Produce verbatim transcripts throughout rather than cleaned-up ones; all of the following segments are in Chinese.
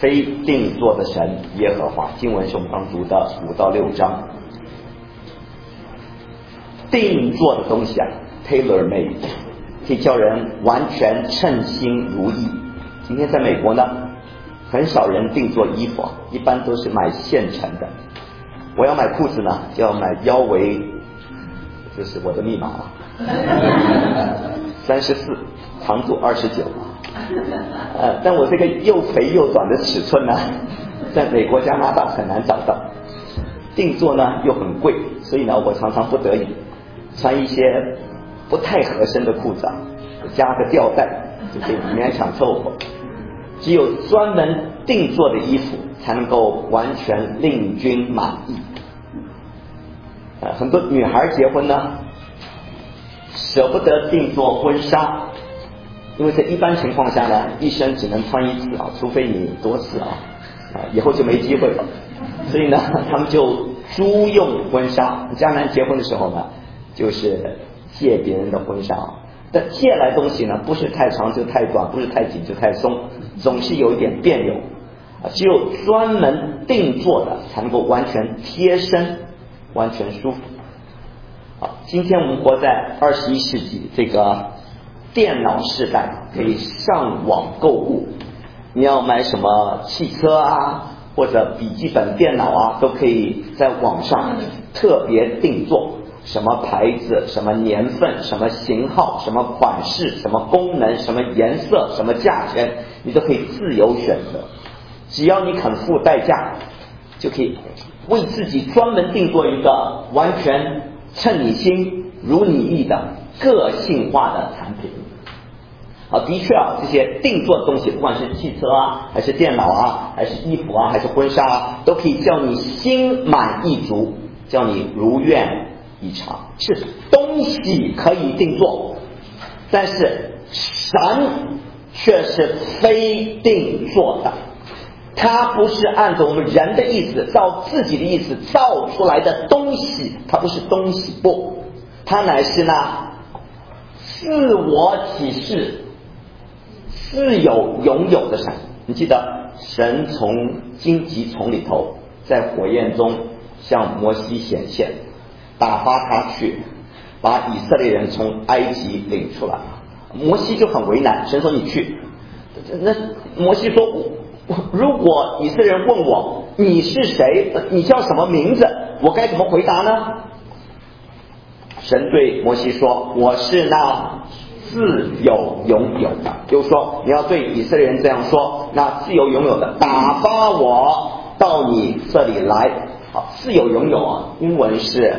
非定做的神耶和华。经文是我们刚读的五到六章。定做的东西啊 tailor made 可以叫人完全称心如意。今天在美国呢，很少人定做衣服，一般都是买现成的。我要买裤子呢，就要买腰围，这是我的密码啊，三十四，长度二十九。呃，但我这个又肥又短的尺寸呢，在美国、加拿大很难找到。定做呢又很贵，所以呢，我常常不得已穿一些不太合身的裤子，加个吊带就可以勉强凑合。只有专门定做的衣服才能够完全令君满意。呃，很多女孩结婚呢，舍不得定做婚纱，因为在一般情况下呢，一生只能穿一次啊，除非你多次啊，啊，以后就没机会了。所以呢，他们就租用婚纱。江南结婚的时候呢，就是借别人的婚纱，但借来东西呢，不是太长就太短，不是太紧就太松，总是有一点别扭啊。只有专门定做的才能够完全贴身，完全舒服。好，今天我们活在二十一世纪这个电脑时代，可以上网购物。你要买什么汽车啊，或者笔记本电脑啊，都可以在网上特别定做。什么牌子，什么年份，什么型号，什么款式，什么功能，什么颜色，什么价钱，你都可以自由选择。只要你肯付代价，就可以为自己专门定做一个完全称你心如你意的个性化的产品。啊，的确啊，这些定做的东西，不管是汽车啊，还是电脑啊，还是衣服啊，还是婚纱啊，都可以叫你心满意足，叫你如愿以偿。是东西可以定做，但是神却是非定做的。它不是按照我们人的意思，照自己的意思造出来的东西，它不是东西，不，它乃是那自我启示、自有拥有的神。你记得神从荆棘丛里头，在火焰中向摩西显现，打发他去把以色列人从埃及领出来。摩西就很为难，神说你去。那摩西说，如果以色列人问我你是谁，你叫什么名字，我该怎么回答呢？神对摩西说，我是那自有拥有的。又说你要对以色列人这样说，那自由拥有的打发我到你这里来。好，自由拥有啊，英文是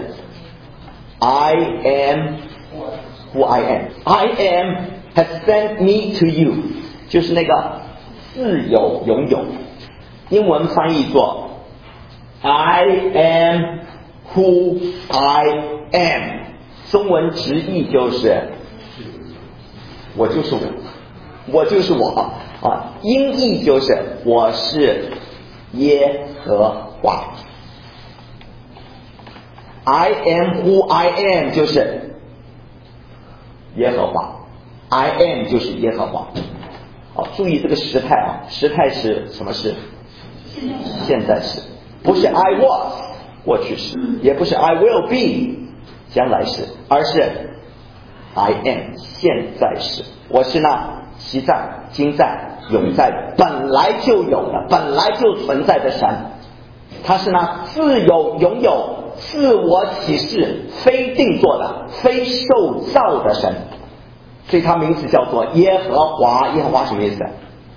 I am who I am I am has sent me to you， 就是那个自有拥有，英文翻译作 I am who I am， 中文直译就是我就是我，我就是我啊，音译就是我是耶和华。I am who I am 就是耶和华， I am 就是耶和华。好，注意这个时态啊，时态是什么时？现在时，不是 I was 过去时，也不是 I will be 将来时，而是 I am 现在时。我是那昔在、今在、永在的，本来就有的，本来就存在的神。他是那自有拥有、自我启示、非定做的、非受造的神。所以他名字叫做耶和华。耶和华什么意思？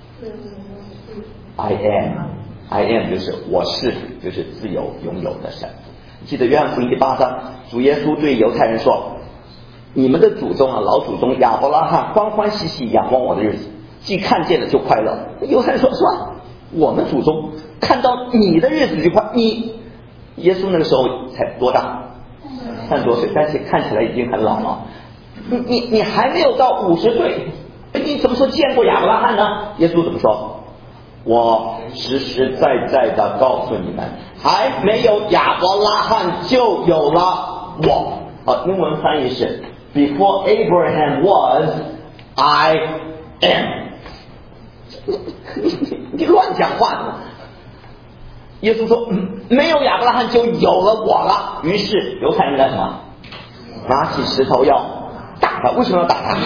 I am I am 就是我是，就是自由拥有的神。记得约翰福音第八章，主耶稣对犹太人说，你们的祖宗啊，老祖宗亚伯拉罕欢欢喜喜仰望我的日子，既看见了就快乐。犹太人说，是吧？我们祖宗看到你的日子就快。你耶稣那个时候才多大？三十多岁，但是看起来已经很老了。你你你还没有到五十岁，你怎么说见过亚伯拉罕呢？耶稣怎么说？我实实在在的告诉你们，还没有亚伯拉罕就有了我。好，英文翻译是 Before Abraham was, I am。你你乱讲话的。耶稣说、嗯、没有亚伯拉罕就有了我了。于是犹太人干什么？拿起石头要打他。为什么要打他？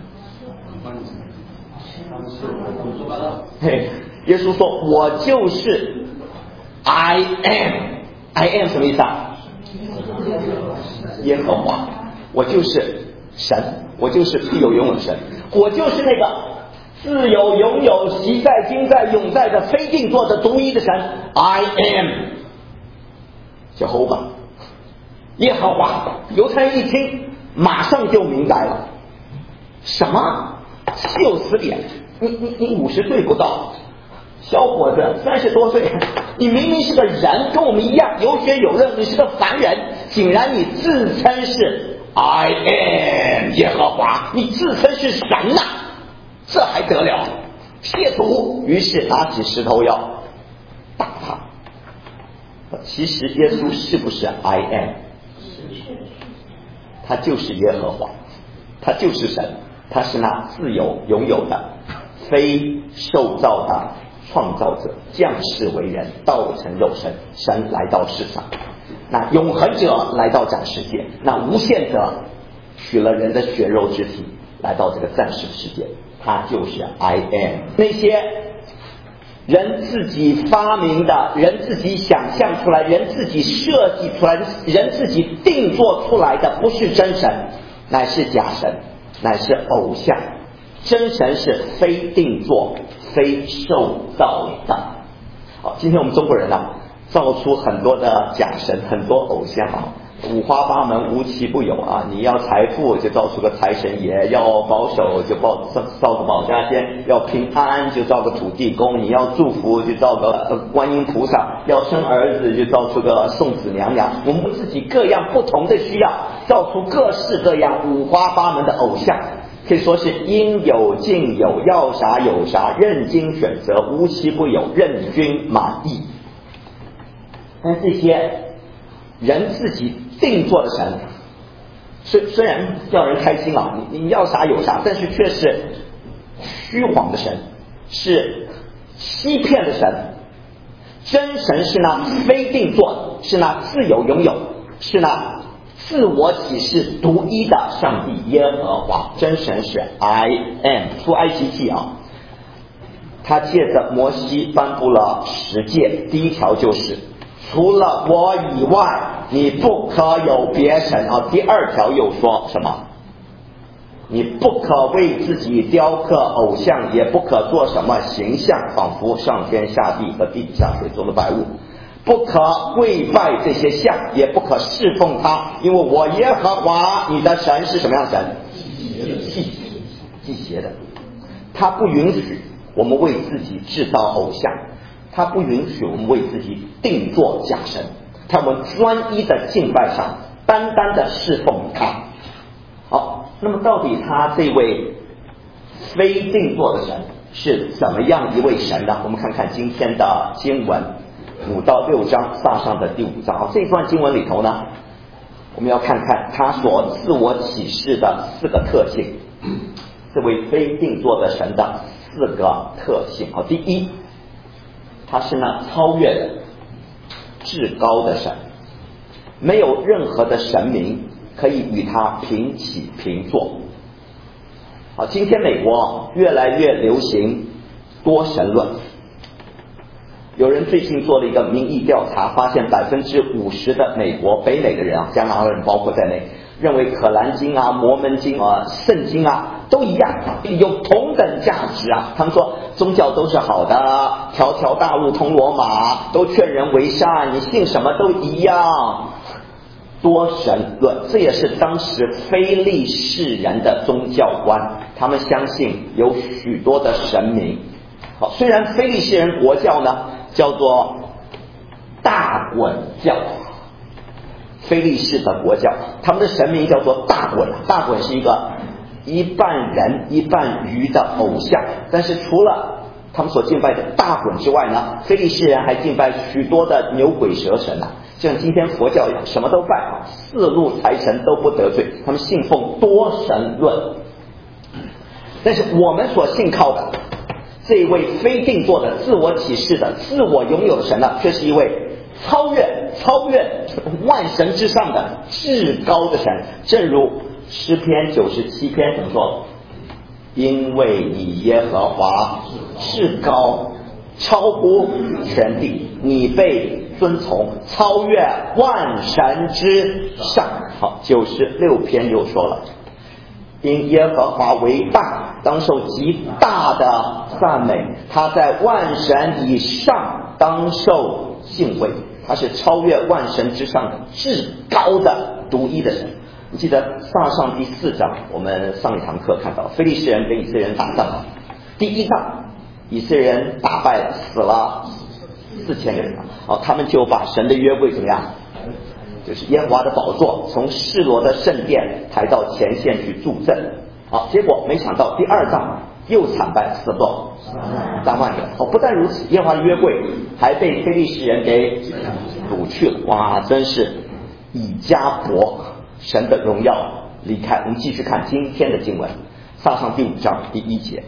嘿，耶稣说我就是 I am I am 什么意思啊？耶和华，我就是神，我就是必有永有的神，我就是那个自有永有习在今在永在的非定作的独一的神。 I am Jehovah 耶和华。犹太人一听马上就明白了，什么休斯脸，你你你五十岁不到，小伙子三十多岁，你明明是个人，跟我们一样有血有肉，你是个凡人，竟然你自称是 I am 耶和华，你自称是神呐、啊，这还得了？亵渎！于是拿起石头要打他。其实耶稣是不是 I am？ 他就是耶和华，他就是神，他是那自由拥有的非受造的创造者，降世为人，道成肉身，神来到世上，那永恒者来到暂世界，那无限者取了人的血肉之体来到这个暂时世界，他就是 I am。 那些人自己发明的，人自己想象出来，人自己设计出来，人自己定做出来的，不是真神，乃是假神，乃是偶像。真神是非定做非受造的。好，今天我们中国人啊，造出很多的假神，很多偶像啊，五花八门，无奇不有啊！你要财富就造出个财神爷，要保守就造造个保家仙，要平安就造个土地公，你要祝福就造个、呃、观音菩萨，要生儿子就造出个送子娘娘。我们自己各样不同的需要，造出各式各样五花八门的偶像，可以说是应有尽有，要啥有啥，任经选择，无奇不有，任君满意。但这些人自己定做的神，虽虽然叫人开心啊，你你要啥有啥，但是却是虚晃的神，是欺骗的神。真神是那非定做，是那自有拥有，是那自我启示独一的上帝耶和华。真神是 I am。 出埃及记啊，他借着摩西颁布了十诫，第一条就是除了我以外你不可有别神啊。第二条又说什么？你不可为自己雕刻偶像，也不可做什么形象，仿佛上天下地和地底下水中的百物，不可跪拜这些像，也不可侍奉他，因为我耶和华你的神是什么样的神？祭祭邪的。他不允许我们为自己制造偶像，他不允许我们为自己定做假神，他们专一的敬拜上，单单的侍奉他。好，那么到底他这位非定做的神是怎么样一位神呢？我们看看今天的经文五到六章，撒上的第五章。这段经文里头呢，我们要看看他所自我启示的四个特性，这位非定做的神的四个特性。好，第一，他是那超越的至高的神，没有任何的神明可以与他平起平坐。好，今天美国越来越流行多神论。有人最近做了一个民意调查，发现百分之五十的美国北美的人啊，加拿大人包括在内，认为可兰经啊、摩门经啊、圣经啊都一样，有同等价值啊。他们说宗教都是好的，条条大路通罗马，都劝人为善，你信什么都一样。多神论，这也是当时非利士人的宗教观，他们相信有许多的神明。好，虽然非利士人国教呢叫做大滚教，非利士的国教，他们的神明叫做大滚。大滚是一个一半人一半鱼的偶像，但是除了他们所敬拜的大滚之外呢，非利士人还敬拜许多的牛鬼蛇神啊，像今天佛教一样，什么都拜啊，四路财神都不得罪，他们信奉多神论。但是我们所信靠的这位非定做的、自我启示的、自我拥有的神呢，却是一位超越、超越万神之上的至高的神。正如诗篇九十七篇怎么说？因为你耶和华至高，超乎全地，你被尊崇，超越万神之上。好，九十六篇又说了，因耶和华为大，当受极大的赞美，他在万神以上，当受敬畏。他是超越万神之上的至高的独一的神。你记得撒上第四章，我们上一堂课看到非利士人跟以色列人打仗，第一仗以色列人打败了，死了四千个人啊，他们就把神的约柜怎么样？就是耶和华的宝座从示罗的圣殿抬到前线去助阵。好，结果没想到第二仗又惨败，死了三万人。哦，不但如此，耶和华的约柜还被非利士人给掳去了。哇，真是以迦博神的荣耀离开。我们继续看今天的经文，撒上第五章第一节。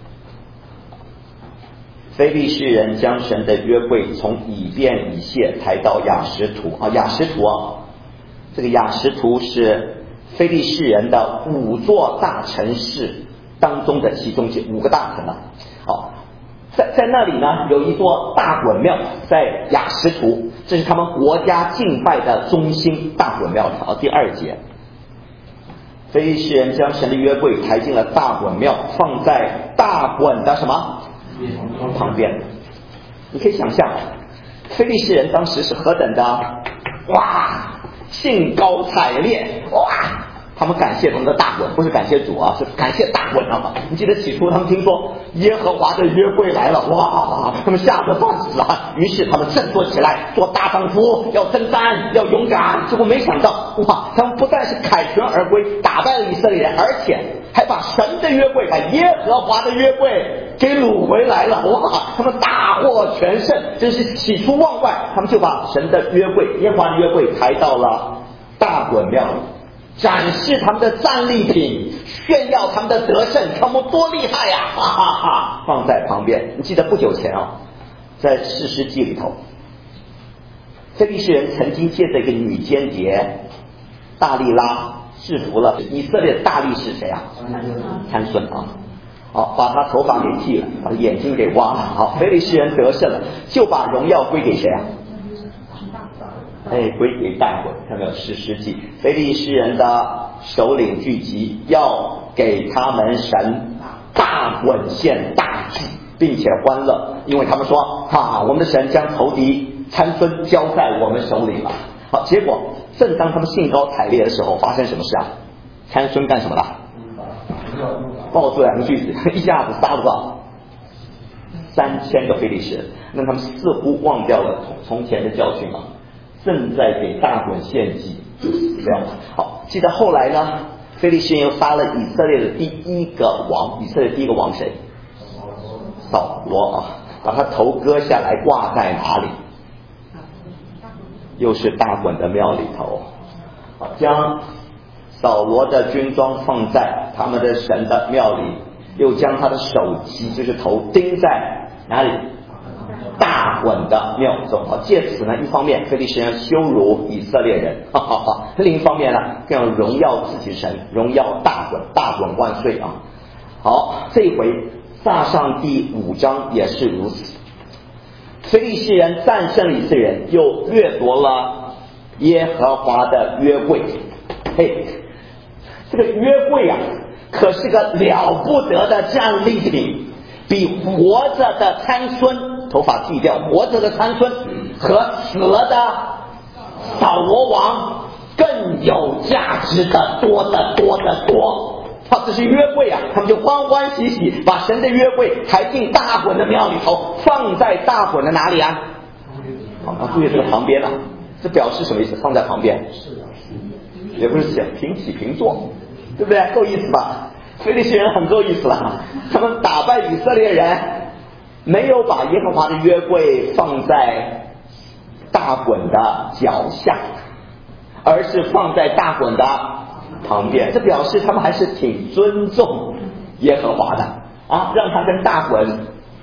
非利士人将神的约柜从以便以谢抬到亚实图啊，亚实图啊，这个亚实图是非利士人的五座大城市当中的其中五个大城啊。好，在在那里呢有一座大衮庙，在亚实图，这是他们国家敬拜的中心，大衮庙啊。第二节，非利士人将神的约柜抬进了大衮庙，放在大衮的什么旁边。你可以想象非利士人当时是何等的哇兴高采烈，哇他们感谢他们的大衮，不是感谢主啊，是感谢大衮啊。你记得起初他们听说耶和华的约柜来了，哇他们吓得半死啊，于是他们振作起来做大丈夫，要征战，要勇敢。结果没想到哇他们不但是凯旋而归，打败了以色列人，而且还把神的约柜，把耶和华的约柜给掳回来了。哇他们大获全胜，真是喜出望外。他们就把神的约柜，耶和华的约柜抬到了大衮庙里，展示他们的战利品，炫耀他们的得胜，他们多厉害呀、啊！哈哈哈！放在旁边。你记得不久前啊，在士师记里头，非利士人曾经借着一个女间谍大利拉制服了以色列的大力士谁啊？参孙啊！好，把他头发给剃了，把他眼睛给挖了。好，非利士人得胜了，就把荣耀归给谁啊？哎，归给大衮。看到士师记，非利士人的首领聚集，要给他们神大衮献大祭，并且欢乐，因为他们说哈，我们的神将仇敌参孙交在我们手里了。好，结果正当他们兴高采烈的时候，发生什么事啊？参孙干什么了？抱住两个锯子，一下子杀了多少？三千个非利士人。那他们似乎忘掉了从前的教训啊，正在给大衮献祭就死掉了。好，记得后来呢，非利士人又杀了以色列的第一个王，以色列第一个王谁？扫罗啊，把他头割下来挂在哪里？又是大衮的庙里头。好，将扫罗的军装放在他们的神的庙里，又将他的首级，就是头钉在哪里？大衮的庙中。好，借此呢，一方面非利士人羞辱以色列人，哈哈哈；另一方面呢，更要荣耀自己神，荣耀大衮，大衮万岁啊！好，这一回撒上第五章也是如此。非利士人战胜了以色列人，又掠夺了耶和华的约柜。嘿，这个约柜啊，可是个了不得的战利品，比活着的参孙，头发剃掉，活着的参孙和死了的扫罗王更有价值的多得多得多。他这是约柜啊，他们就欢欢喜喜把神的约柜抬进大衮的庙里头，放在大衮的哪里啊？好，注意这个旁边啊，这表示什么意思？放在旁边，也不是讲平起平坐，对不对？够意思吧？非利士人很够意思了，他们打败以色列人，没有把耶和华的约柜放在大衮的脚下，而是放在大衮的旁边，这表示他们还是挺尊重耶和华的啊，让他跟大衮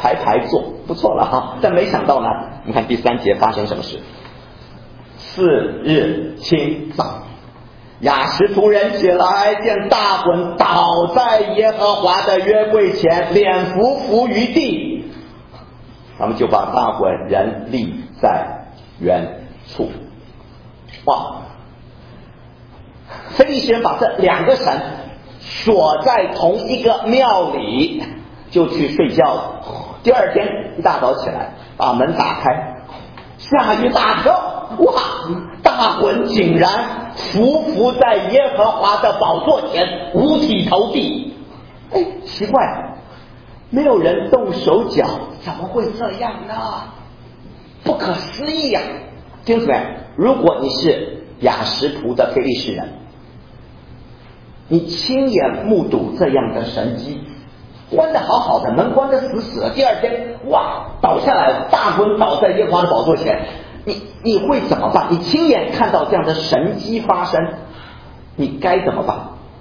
排排坐，不错了哈。但没想到呢，你看第三节发生什么事？次日清早，亚实突人起来，见大衮倒在耶和华的约柜前，脸伏伏于地，他们就把大衮人立在原处。哇！非利士人把这两个神锁在同一个庙里，就去睡觉了。第二天一大早起来，把门打开，吓一大跳，哇！大衮竟然匍匐在耶和华的宝座前，五体投地。哎，奇怪，没有人动手脚，怎么会这样呢？不可思议呀、啊！弟兄姊妹，如果你是亚实突的非利士人，你亲眼目睹这样的神迹，关得好好的，门关得死死的，第二天哇倒下来了，大衮倒在耶和华的宝座前，你你会怎么办？你亲眼看到这样的神迹发生，你该怎么办？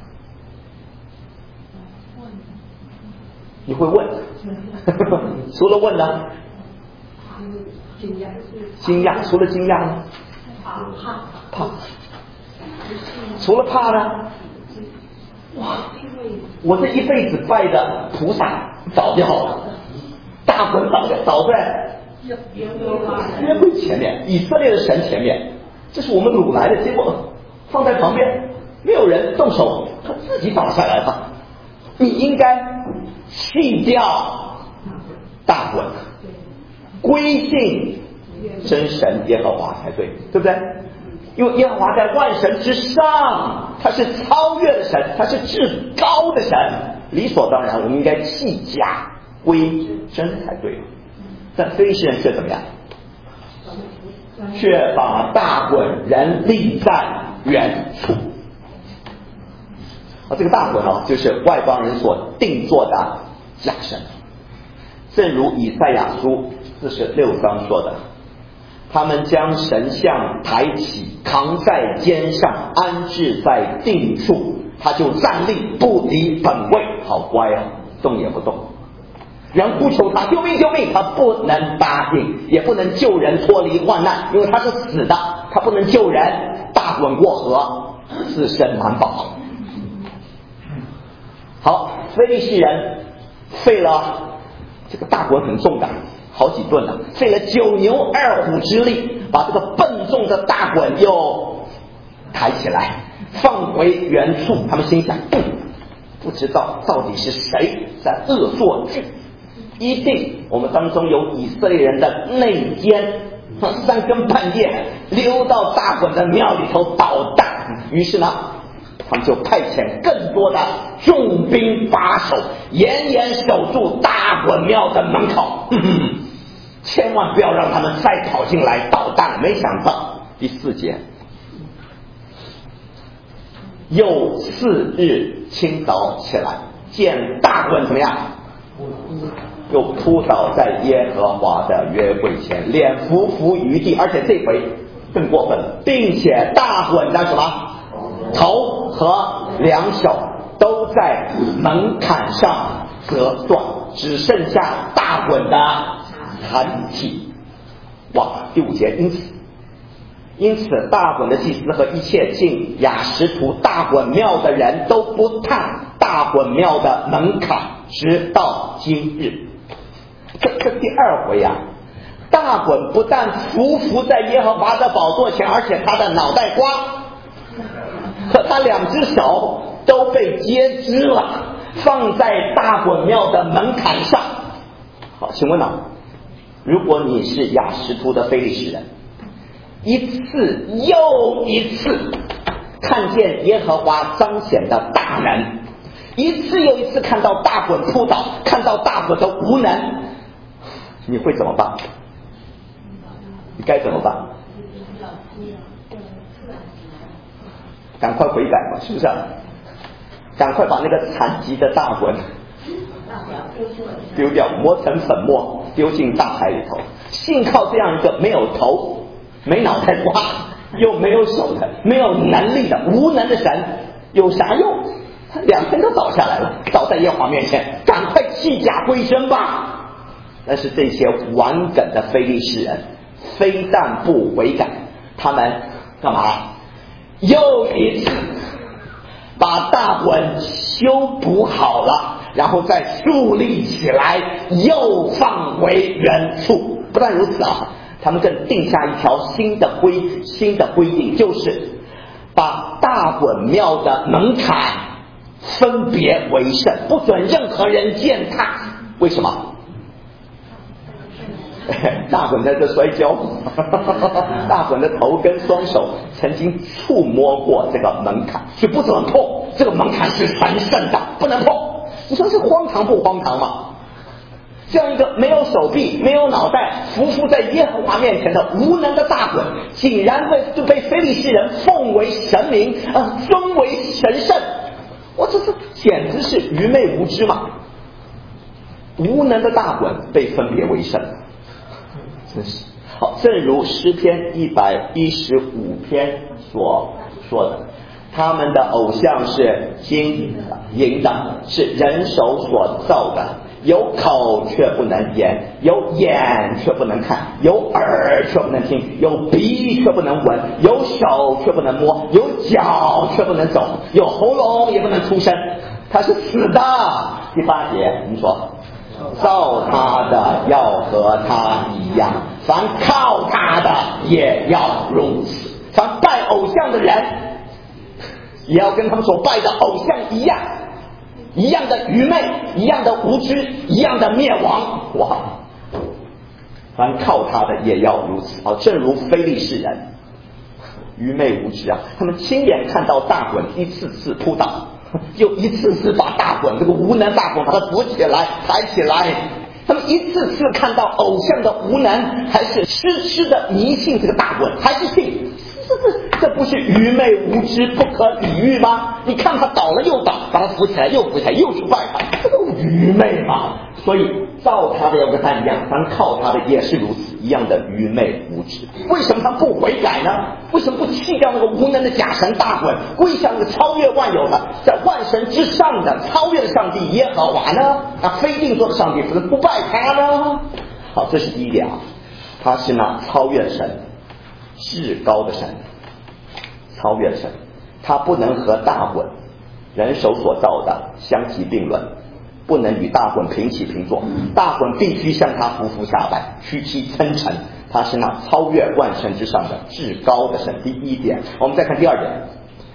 你会问除了问呢？惊讶，惊讶，除了惊讶呢？怕，怕，除了怕呢？哇！我这一辈子拜的菩萨倒掉了，大衮倒掉，倒在约柜前面，以色列的神前面，这是我们掳来的，结果放在旁边，没有人动手，他自己倒下来了。你应该弃掉大衮，归信真神耶和华才对，对不对？因为耶和华在万神之上，他是超越的神，他是至高的神，理所当然我们应该弃假归真才对。但非利士人却怎么样？却把大衮人立在原处。啊，这个大衮啊，就是外邦人所定做的假神。正如以赛亚书四十六章说的，他们将神像抬起，扛在肩上，安置在定处，他就站立不离本位。好乖啊，动也不动。人呼求他救命救命，他不能答应，也不能救人脱离患难，因为他是死的，他不能救人。大滚过河，自身难保。好，非利士人费了这个大滚很重的，好几吨了，费了九牛二虎之力，把这个笨重的大滚又抬起来，放回原处。他们心想，不不知道到底是谁在恶作剧，一定我们当中有以色列人的内奸，三更半夜溜到大滚的庙里头捣蛋。于是呢，他们就派遣更多的重兵把守，严严守住大滚庙的门口，呵呵，千万不要让他们再跑进来捣蛋。没想到第四节，又次日清早起来，见大滚怎么样？又扑倒在耶和华的约柜前，脸伏伏于地，而且这回更过分，并且大滚的什么头和两手都在门槛上折断，只剩下大滚的残体。哇！第五节，因此因此大滚的祭司和一切进亚实突大滚庙的人都不探大滚庙的门槛，直到今日。这这第二回啊，大滚不但匍匐在耶和华的宝座前，而且他的脑袋瓜和他两只手都被截肢了，放在大滚庙的门槛上。好，请问啊，如果你是亚实突的非利士人，一次又一次看见耶和华彰显的大能，一次又一次看到大滚扑倒，看到大滚的无能，你会怎么办？你该怎么办？赶快悔改吧，是不是、啊？赶快把那个残疾的大滚丢掉，磨成粉末，丢进大海里头。幸靠这样一个没有头、没脑袋瓜、又没有手的、没有能力的、无能的神，有啥用？他两天都倒下来了，倒在耶和华面前，赶快弃甲归真吧！ 但是这些顽梗的非利士人非但不悔改，他们干嘛？又一次把大滚修补好了，然后再树立起来，又放回原处。不但如此啊，他们更定下一条新的规新的规定，就是把大滚庙的门槛分别为圣，不准任何人践踏。为什么？大滚在这摔跤，大滚的头跟双手曾经触摸过这个门槛，所以不准碰。这个门槛是神圣的，不能碰。你说是荒唐不荒唐吗？这样一个没有手臂、没有脑袋、匍匐在耶和华面前的无能的大滚，竟然被就被非利士人奉为神明，呃，尊为神圣。我这是简直是愚昧无知嘛！无能的大滚被分别为圣。真是好，正如诗篇一百一十五篇所说的，他们的偶像是金的、银的，是人手所造的，有口却不能言，有眼却不能看，有耳却不能听，有鼻却不能闻，有手却不能摸，有脚却不能走，有喉咙也不能出声，他是死的。第八节你说造他的要和他一样，凡靠他的也要如此，凡拜偶像的人也要跟他们所拜的偶像一样，一样的愚昧，一样的无知，一样的灭亡。哇！凡靠他的也要如此啊！正如非利士人愚昧无知啊，他们亲眼看到大滚一次次扑倒，又一次次把大滚这个无能大滚把它扶起来抬起来，他们一次次看到偶像的无能，还是痴痴的迷信这个大滚，还是信，这这这不是愚昧无知不可理喻吗？你看他倒了又倒，把他扶起来又扶起来，又去拜他，这都愚昧嘛！所以造他的要跟他一样，咱靠他的也是如此，一样的愚昧无知。为什么他不悔改呢？为什么不弃掉那个无能的假神大滚，归向那个超越万有的，在万神之上的超越的上帝耶和华呢？那非定做的上帝怎么不拜他呢？好，这是第一点啊，他是那超越的神，至高的神，超越的神，他不能和大滚人手所造的相提并论，不能与大滚平起平坐，大滚必须向他匍匐下拜，屈膝称臣，他是那超越万神之上的至高的神。第一点，我们再看第二点，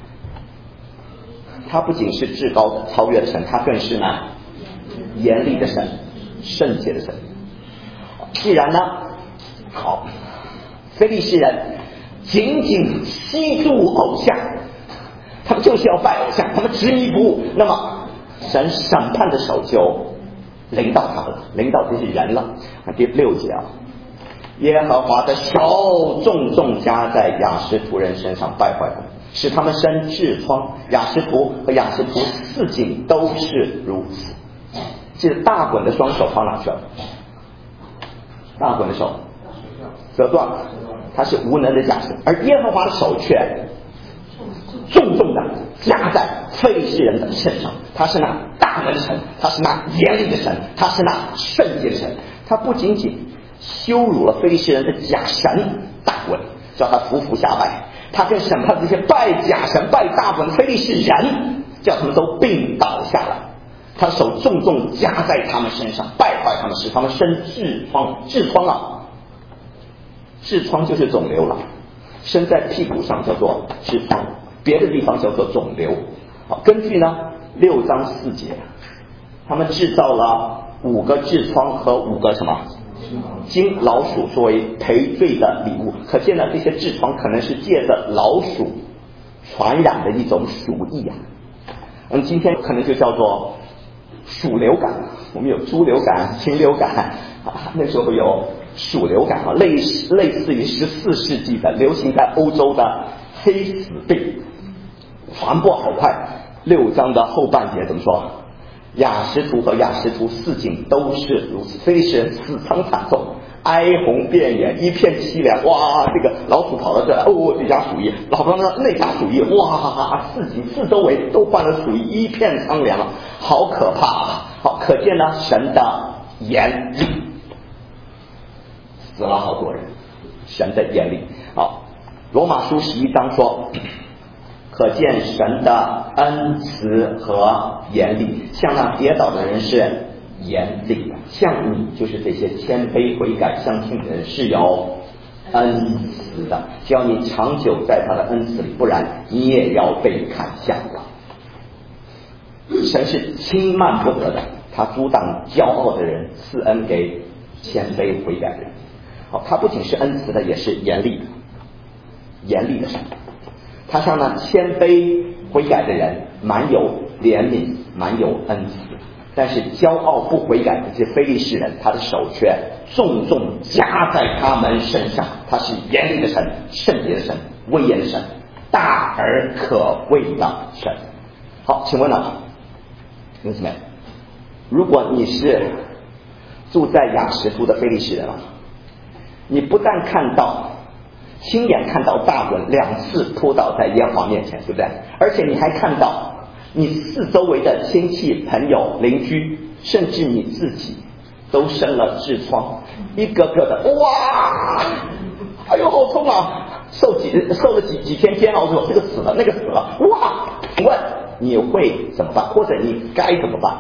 他不仅是至高的超越的神，他更是呢严厉的神，圣洁的神。既然呢，好，非利士人紧紧吸住偶像，他们就是要拜偶像，他们执迷不悟，那么神审判的手就临到他们了，临到这些人了。第六节啊，耶和华的手重重加在亚实突人身上，败坏他们，使他们生痔疮。亚实突和亚实突四境都是如此。这大滚的双手跑哪去了？大滚的手折断了，他是无能的假神，而耶和华的手却重重的加在非利士人的身上。他是那大能的神，他是那严厉的神，他是那圣洁的神。他不仅仅羞辱了非利士人的假神大滚，叫他匍匐下拜，他更审判这些拜假神拜大滚的非利士人，叫他们都病倒下来。他的手重重加在他们身上，败坏他们，使他们生痔疮。痔疮啊，痔疮就是肿瘤了，生在屁股上叫做痔疮，别的地方叫做肿瘤。好，根据呢六章四节，他们制造了五个痔疮和五个什么金老鼠作为赔罪的礼物。可见呢，这些痔疮可能是借着老鼠传染的一种鼠疫啊。嗯，今天可能就叫做鼠流感，我们有猪流感、禽流感啊，那时候有鼠流感啊，类似类似于十四世纪的流行在欧洲的黑死病，传播好快。六章的后半节怎么说？亚实突和亚实突四境都是如此，非利士人死伤惨重，哀鸿遍野，一片凄凉。哇，这个老鼠跑到这，哦，这家鼠疫，老婆呢那家鼠疫，哇，四境四周围都患了鼠疫，一片苍凉，好可怕啊！好，可见呢神的严厉。 死了好多人，神的严厉。好，罗马书十一章说，可见神的恩慈和严厉，向那跌倒的人是严厉的，像你就是这些谦卑悔改相信的人是有恩慈的，只要你长久在他的恩慈里，不然你也要被砍下了。神是轻慢不得的，他阻挡骄傲的人，赐恩给谦卑悔改的人。好，他不仅是恩慈的，也是严厉的，严厉的神。他向那谦卑悔改的人蛮有怜悯，蛮有恩慈，但是骄傲不悔改的这些非利士人，他的手却重重加在他们身上。他是严厉的神，圣洁的神，威严的神，大而可畏的神。好，请问了，弟兄姊妹，如果你是住在亚实突的非利士人啊，你不但看到亲眼看到大滚两次扑倒在耶和华面前，对不对？而且你还看到你四周围的亲戚朋友邻居，甚至你自己都生了痔疮，一个个的哇，哎呦好痛啊，受几受了几几天煎熬之后，这个死了那个死了，哇，请问你会怎么办？或者你该怎么办？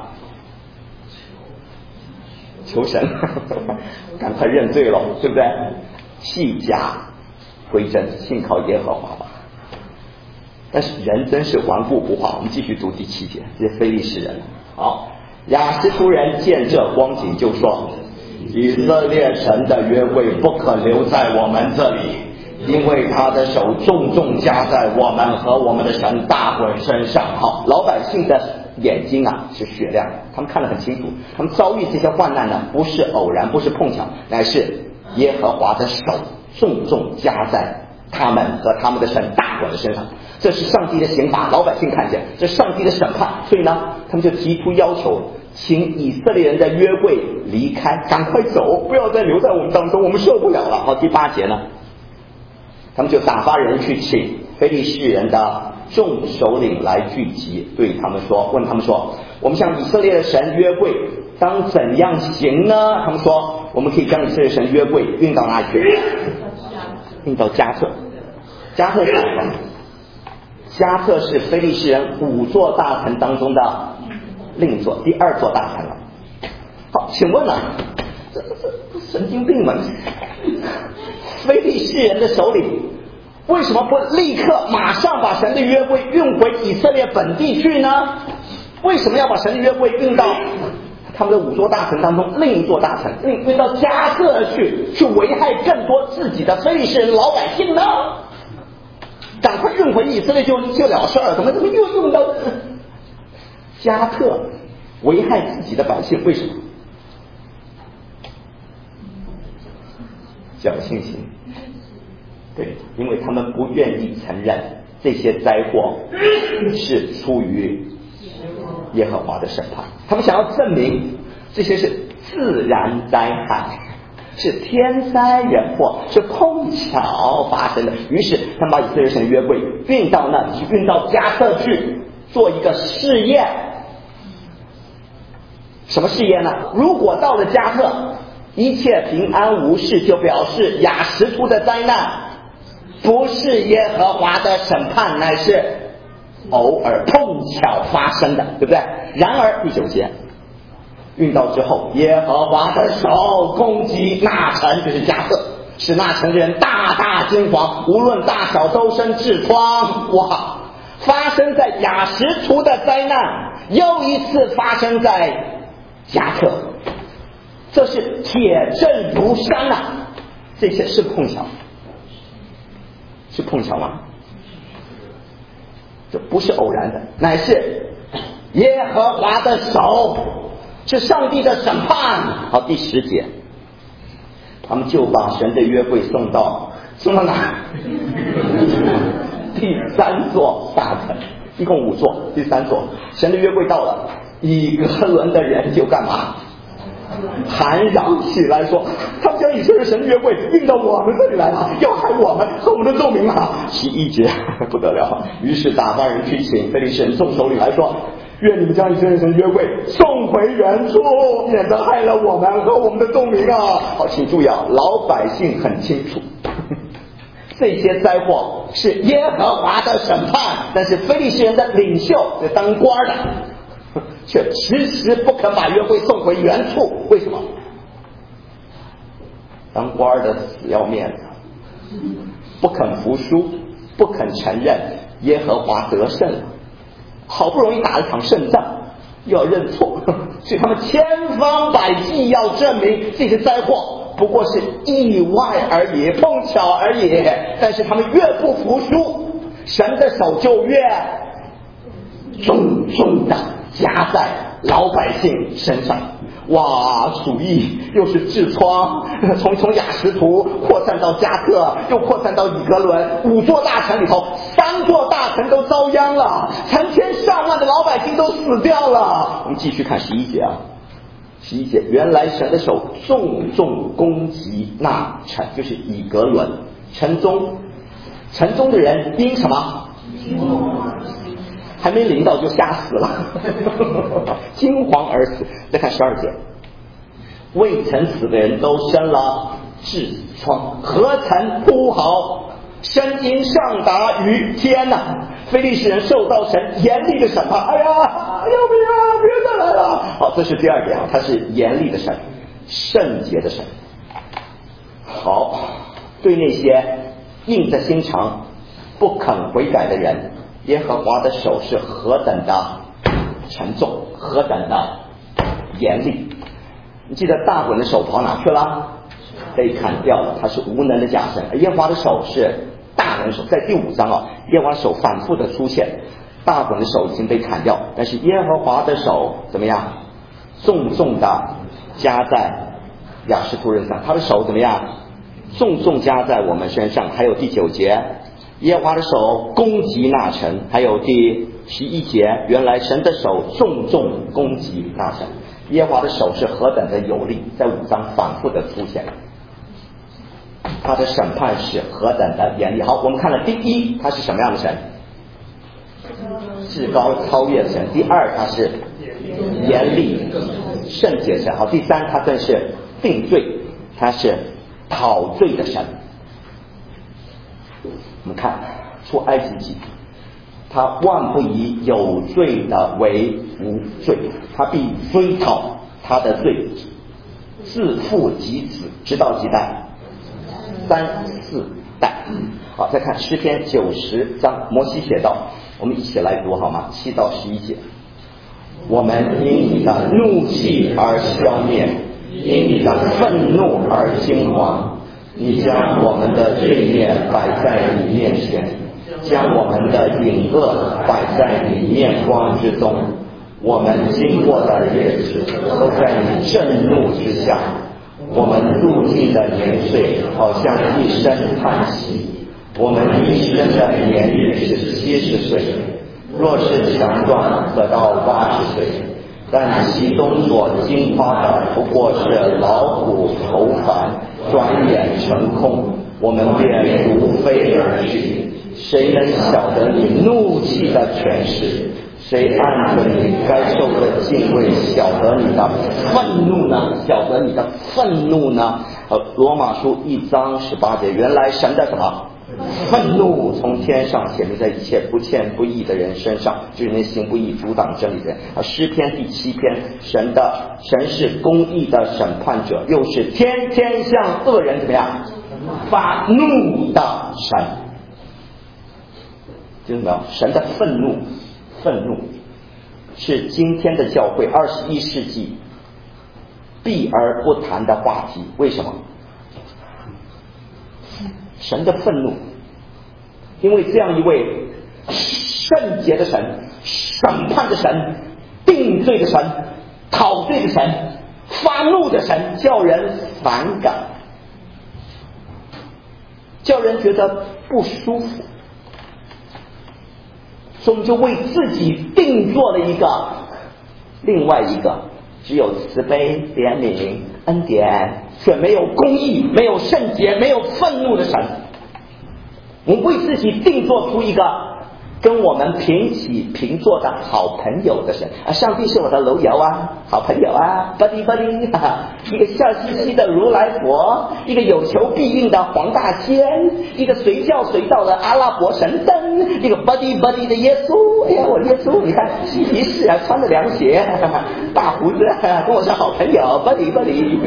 求神赶快认罪了，对不对？弃假归真，信靠耶和华吧。但是人真是顽固不化。我们继续读第七节，这些非利士人。好，亚实突人见这光景，就说：以色列神的约柜不可留在我们这里，因为他的手重重加在我们和我们的神大滚身上。好，老百姓的眼睛啊是雪亮的，他们看得很清楚，他们遭遇这些患难呢，不是偶然，不是碰巧，乃是耶和华的手重重加在他们和他们的神大滚的身上。这是上帝的刑罚，老百姓看见，这是上帝的审判，所以呢，他们就提出要求，请以色列人的约柜离开，赶快走，不要再留在我们当中，我们受不了了。好，第八节呢，他们就打发人去请非利士人的众首领来聚集，对他们说，问他们说，我们向以色列的神约柜当怎样行呢？他们说，我们可以将以色列神约柜运到哪里去？运到加特。加特是什么？加特是非利士人五座大城当中的另一座，第二座大城了。好，请问啊，这这这神经病们，非利士人的首领为什么不立刻马上把神的约柜运回以色列本地去呢？为什么要把神的约柜运到他们的五座大城当中另一座大城，运运到加特去，去危害更多自己的非利士人老百姓呢？赶快运回以色列就就了事儿，怎么怎么又用到加特，危害自己的百姓？为什么？侥幸心。对，因为他们不愿意承认这些灾祸是出于耶和华的审判，他们想要证明这些是自然灾害，是天灾人祸，是碰巧发生的。于是他们把以色列神约柜运到那里去，运到加特去做一个试验。什么试验呢？如果到了加特一切平安无事，就表示亚实突的灾难不是耶和华的审判，乃是偶尔碰巧发生的，对不对？然而第九节运到之后，耶和华的手攻击那城，就是加特，使那城的人大大惊惶，无论大小都生痔疮。哇！发生在亚实突的灾难又一次发生在加特，这是铁证如山啊！这些是碰巧，是碰巧吗？这不是偶然的，乃是耶和华的手，是上帝的审判。好，第十节，他们就把神的约柜送到送到哪？第三座大城，一共五座，第三座神的约柜到了，以格伦的人就干嘛？喊嚷起来说，他们将以色列神的约柜运到我们这里来了，要害我们和我们的众民啊！十一节不得了，于是打发人去请非利士人众首领来说， 愿你们将以色列神约柜送回原处，免得害了我们和我们的众民啊！好，请注意啊，老百姓很清楚，这些灾祸是耶和华的审判，但是非利士人的领袖，这当官的，却迟迟不肯把约柜送回原处。为什么？当官的死要面子，不肯服输，不肯承认耶和华得胜了。好不容易打了场胜仗，又要认错，所以他们千方百计要证明这些灾祸不过是意外而已，碰巧而已。但是他们越不服输，神的手就越重重的加在老百姓身上。哇，鼠疫又是痔疮，从从雅什图扩散到加特，又扩散到以格伦，五座大城里头，三座大城都遭殃了，成千上万的老百姓都死掉了。我们继续看十一节啊，十一节，原来神的手重重攻击那城，就是以格伦城中，城中的人因什么？还没临到就吓死了，惊惶而死。再看十二节，未曾死的人都生了痔疮，何曾呼嚎，声音上达于天哪！非利士人受到神严厉的审判。哎呀，要不要别再来了？好，这是第二点啊，它是严厉的神，圣洁的神。好，对那些硬着心肠不肯悔改的人，耶和华的手是何等的沉重，何等的严厉。你记得大滚的手跑哪去了？被砍掉了，他是无能的假神。耶和华的手是大能手，在第五章啊，耶和华的手反复的出现，大滚的手已经被砍掉，但是耶和华的手怎么样？重重的加在亚实突人上，他的手怎么样？重重加在我们身上。还有第九节，耶和华的手攻击那城。还有第十一节，原来神的手重重攻击那城。耶和华的手是何等的有力，在五章反复的出现，他的审判是何等的严厉。好，我们看了第一，他是什么样的神？至高超越的神。第二，他是严厉圣洁神。好，第三，他更是定罪，他是讨罪的神。我们看出埃及记，他万不以有罪的为无罪，他必追讨他的罪，自父及子，直到几代？三四代。好，再看诗篇九十章，摩西写道，我们一起来读好吗？七到十一节。我们因你的怒气而消灭，因你的愤怒而惊惶。你将我们的罪孽摆在你面前，将我们的隐恶摆在你面光之中。我们经过的日子都在你震怒之下，我们度尽的年岁好像一声叹息。我们一生的年日是七十岁，若是强壮可到八十岁，但其中所惊夸的不过是劳苦愁烦，转眼成空，我们便如飞而去。谁能晓得你怒气的权势？谁按着你该受的敬畏晓得你的愤怒呢？晓得你的愤怒呢？呃，罗马书一章十八节，原来神的什么愤怒从天上显明在一切不虔不义的人身上，就是那行不义阻挡真理的人。啊，诗篇第七篇，神的神是公义的审判者，又是天天向恶人怎么样发怒的神。听到没有？神的愤怒，愤怒是今天的教会二十一世纪避而不谈的话题。为什么？神的愤怒，因为这样一位圣洁的神、审判的神、定罪的神、讨罪的神、发怒的神，叫人反感，叫人觉得不舒服。所以我们就为自己定做了一个另外一个只有慈悲怜悯恩典却没有公义没有圣洁没有愤怒的神。我们为自己定做出一个跟我们平起平坐的好朋友的神啊，上帝是我的楼友啊，好朋友啊 ，buddy buddy， 哈哈，一个笑嘻嘻的如来佛，一个有求必应的黄大仙，一个随叫随到的阿拉伯神灯，一个 buddy buddy 的耶稣。哎呀，我耶稣，你看嬉皮士啊，穿着凉鞋，哈哈，大胡子，跟我是好朋友 buddy buddy。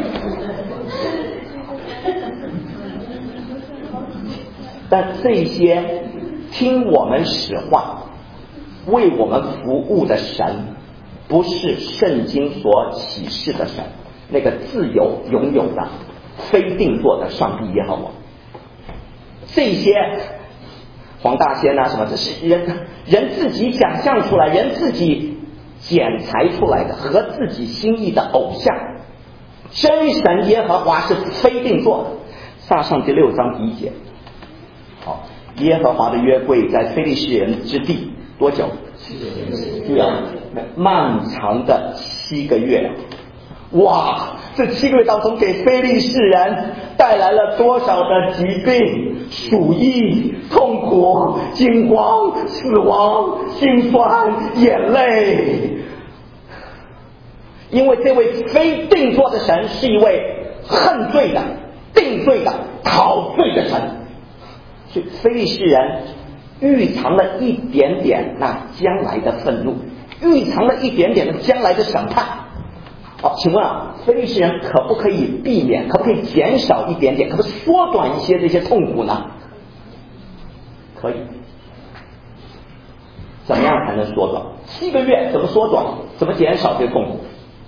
但这些听我们使唤为我们服务的神，不是圣经所启示的神，那个自由拥有的非定做的上帝耶和华。这些黄大仙啊什么，这是人人自己想象出来，人自己剪裁出来的，合自己心意的偶像。真神耶和华是非定做的。撒上第六章第一节，好，耶和华的约柜在非利士人之地多久？对啊，漫长的七个月。哇，这七个月当中给非利士人带来了多少的疾病、鼠疫、痛苦、惊慌、死亡、心酸、眼泪。因为这位非定做的神是一位恨罪的、定罪的、讨罪的神，所以非利士人预藏了一点点那将来的愤怒，预藏了一点点的将来的审判。好，请问啊，非利士人可不可以避免，可不可以减少一点点，可不可以缩短一些这些痛苦呢？可以。怎么样才能缩短？七个月怎么缩短？怎么减少这个痛苦？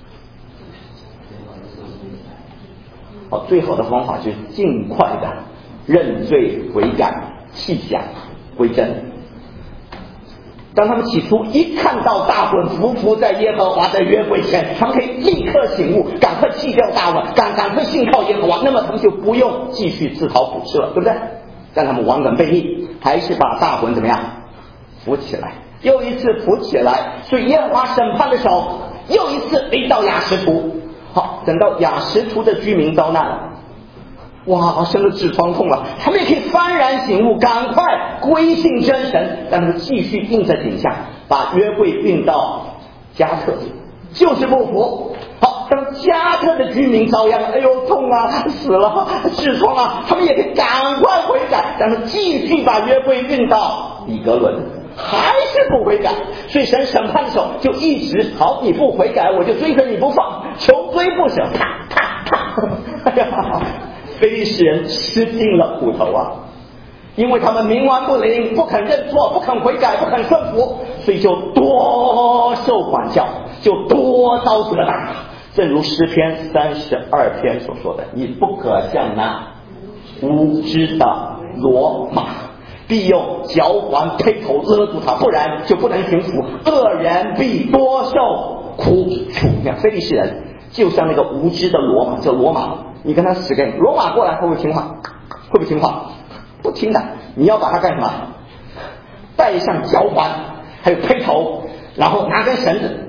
好，最好的方法就是尽快的认罪悔改，弃想归真。当他们起初一看到大混匍匐在耶和华的约柜前，他们可以立刻醒悟，赶快弃掉大混，赶赶快信靠耶和华，那么他们就不用继续自讨苦吃了，对不对？但他们顽梗悖逆，还是把大混怎么样扶起来，又一次扶起来，所以耶和华审判的手又一次临到亚实突。好，等到亚实突的居民遭难了，哇，生了痔疮痛了，他们也可以幡然醒悟，赶快归信真神，但他们继续应着景象，把约柜运到加特，就是不服。好，当加特的居民遭殃，哎呦痛啊，死了，痔疮啊，他们也可以赶快悔改，但是继续把约柜运到比格伦，还是不悔改，所以神审判的手就一直，好，你不悔改，我就追着你不放，穷追不舍，啪啪啪，哎呀，非利士人吃尽了苦头啊，因为他们冥顽不灵，不肯认错，不肯悔改，不肯顺服，所以就多受管教，就多遭责打。正如诗篇三十二篇所说的，你不可像那无知的骡马，必用嚼环辔头勒住他，不然就不能行服。恶人必多受苦楚。你看非利士人就像那个无知的骡马，这骡马你跟他使个骡马过来，会不会听话？会不会听话？不听的。你要把它干什么？带上嚼环，还有辔头，然后拿根绳子，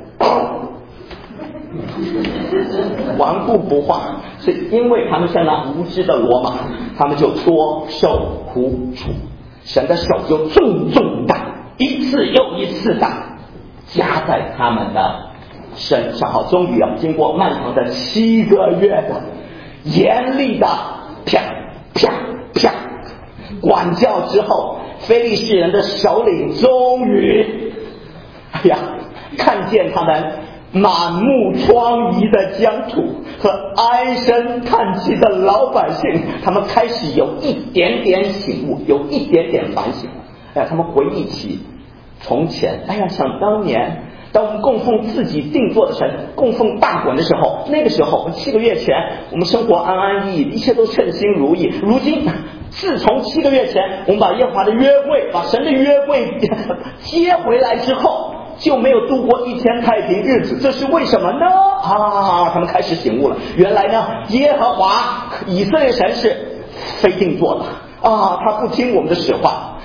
顽固不化。所以因为他们像那无知的骡马，他们就多受苦楚。神的手就重重的一次又一次的加在他们的身上。好，终于啊，经过漫长的七个月的严厉的啪啪啪管教之后，非利士人的首领终于，哎呀，看见他们满目疮痍的疆土和唉声叹气的老百姓，他们开始有一点点醒悟，有一点点反省。哎呀，他们回忆起从前，哎呀，想当年当我们供奉自己定做的神，供奉大滚的时候，那个时候七个月前我们生活安安逸逸，一切都称心如意。如今自从七个月前我们把耶和华的约柜，把神的约柜接回来之后，就没有度过一天太平日子，这是为什么呢？啊，他们开始醒悟了，原来呢，耶和华以色列神是非定做的啊，他不听我们的使唤，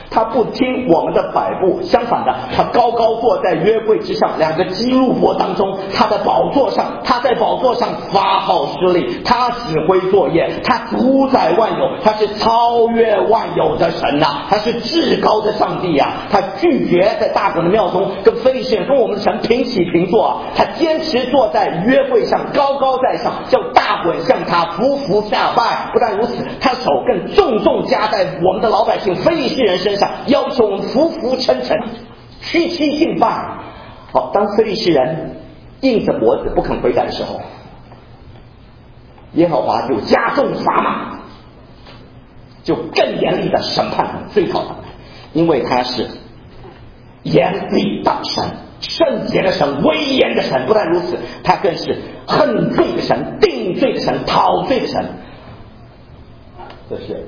他不听我们的摆布，相反的，他高高坐在约柜之上，两个基路伯当中，他的宝座上，他在宝座上发号施令，他指挥作业，他主宰万有，他是超越万有的神呐、啊，他是至高的上帝啊！他拒绝在大胆的庙中跟非利士人跟我们的神平起平坐啊，他坚持坐在约柜上，高高在上，叫大滚向他匍匐下拜。不但如此，他手更重重加在我们的老百姓非利士人身上，要求我们匍匐称臣，屈膝敬拜。好，当非利士人硬着脖子不肯悔改的时候，耶和华就加重罚码，就更严厉的审判他们，追讨他们，因为他是严厉的神，圣洁的神，威严的神。不但如此，他更是恨罪的神，定罪的神，讨罪的神。这是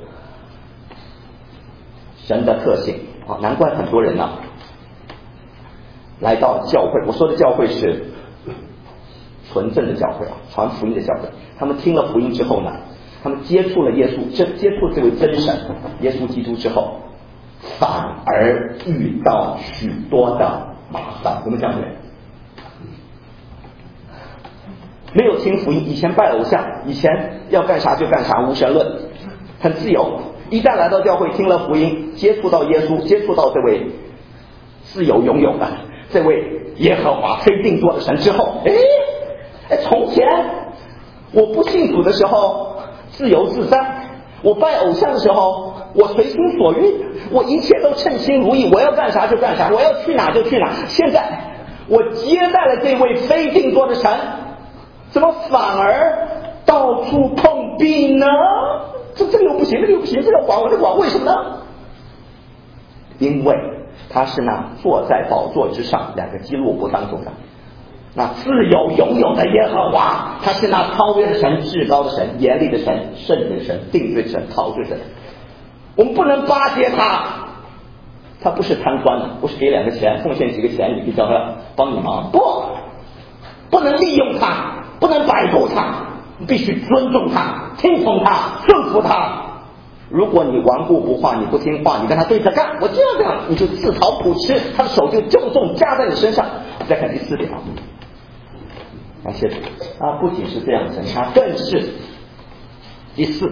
神的特性啊！难怪很多人呢、啊、来到教会，我说的教会是纯正的教会啊，传福音的教会。他们听了福音之后呢，他们接触了耶稣，这接触这位真神耶稣基督之后，反而遇到许多的麻烦。怎么讲呢？没有听福音，以前拜偶像，以前要干啥就干啥，无神论，很自由。一旦来到教会，听了福音，接触到耶稣，接触到这位自由拥有的这位耶和华非定做的神之后，哎哎，从前我不信主的时候自由自在，我拜偶像的时候我随心所欲，我一切都称心如意，我要干啥就干啥，我要去哪就去哪。现在我接待了这位非定做的神，怎么反而到处碰壁呢？这这个又不行，那个又不行，这个管我那个管，为什么呢？因为他是那坐在宝座之上两个基路伯当中的那自由拥有的耶和华，他是那超越的神，至高的神，严厉的神，圣洁的神，定罪的神，讨罪的神。我们不能巴结他，他不是贪官的，不是给两个钱奉献几个钱你可以叫他帮你忙，不不能利用他，不能摆布他，必须尊重他，听从他，顺服他。如果你顽固不化，你不听话，你跟他对着干，我这样这样，你就自讨苦吃，他的手就重重加在你身上。再看第四点，感谢主，他不仅是这样的神，他更是第四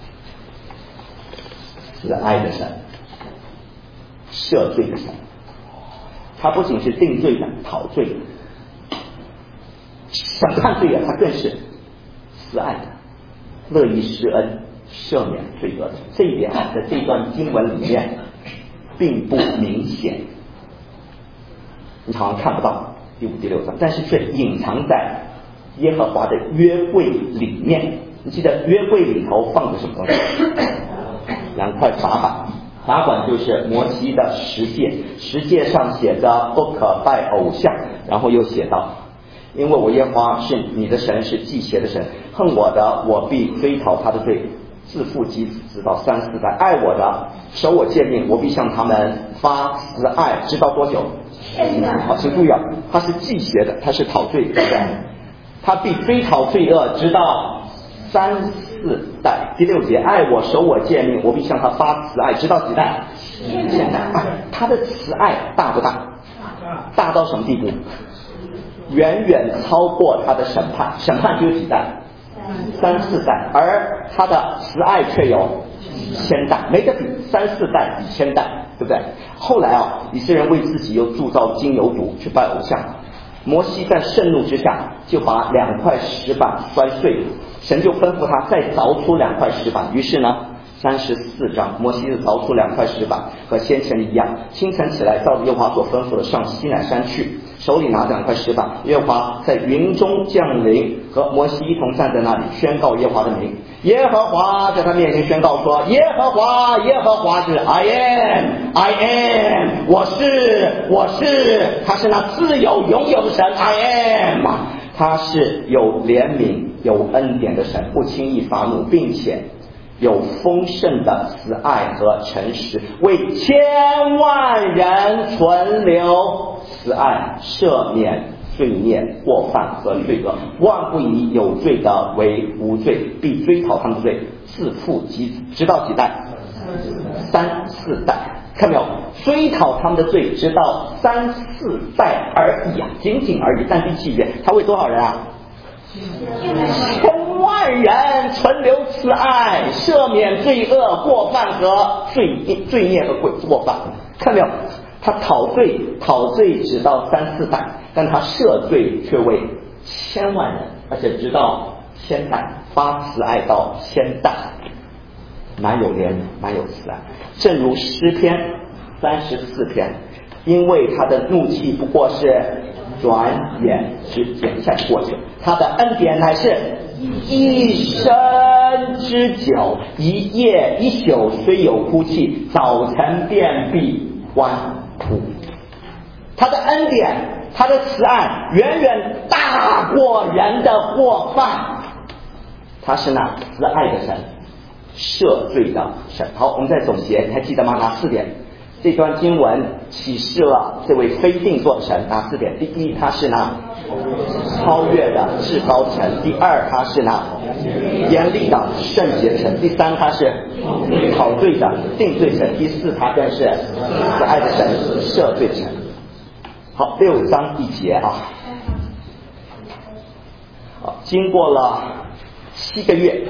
是爱的神，赦罪的神。他不仅是定罪的、讨罪的、审判罪的，他更是慈爱的、乐意施恩、赦免罪恶的。这一点啊，在这段经文里面并不明显，你好像看不到第五、第六章，但是却隐藏在耶和华的约柜里面。你记得约柜里头放着什么东西？两块法板，法板就是摩西的十诫，十诫上写着不可拜偶像，然后又写道，因为我耶和华是你的神，是忌邪的神，恨我的我必追讨他的罪，自父及子直到三四代，爱我的守我诫命，我必向他们发慈爱，直到多久？好，请注意啊，他是忌邪的，他是讨罪的，他必追讨罪恶，直到三四代。第六节，爱我守我诫命，我必向他发慈爱，直到几代？现代。他的慈爱大不大？大到什么地步？远远超过他的审判，审判只有几代？三四代，而他的慈爱却有千代，没得比，三四代比千代，对不对？后来啊，以色列人为自己又铸造金牛犊去拜偶像，摩西在盛怒之下就把两块石板摔碎了，神就吩咐他再凿出两块石板，于是呢三十四章，摩西就凿出两块石板，和先前一样。清晨起来，照着耶和华所吩咐的上西乃山去，手里拿两块石板。耶和华在云中降临，和摩西一同站在那里，宣告耶和华的名。耶和华在他面前宣告说：耶和华，耶和华是 I am I am， 我是我是，他是那自有拥有的神 I am， 他是有怜悯有恩典的神，不轻易发怒，并且有丰盛的慈爱和诚实，为千万人存留慈爱，赦免罪孽过犯和罪恶，万不以有罪的为无罪，必追讨他们的罪，自父及子，直到几代？三四代。 看没有？追讨他们的罪，直到三四代而已啊，仅仅而已。但第七节，他为多少人啊？千万人存留慈爱，赦免罪恶、过犯和罪罪孽和过犯。看没有？他讨罪，讨罪直到三四代，但他赦罪却为千万人，而且直到千代，发慈爱到千代，蛮有怜悯，蛮有慈爱。正如诗篇三十四篇，因为他的怒气不过是转眼之间，下去过去，他的恩典乃是一生之久，一夜一宿虽有哭泣，早晨便必欢呼。他的恩典，他的慈爱远远大过人的过犯，他是那慈爱的神，赦罪的神。好，我们再总结，还记得吗？哪四点？这段经文启示了这位非定作的神，哪四点？第一，他是那超越的至高神；第二，他是那严厉的圣洁神；第三，他是讨罪的定罪神；第四，他更是慈爱的神，赦罪神。好，六章一节啊。好，经过了七个月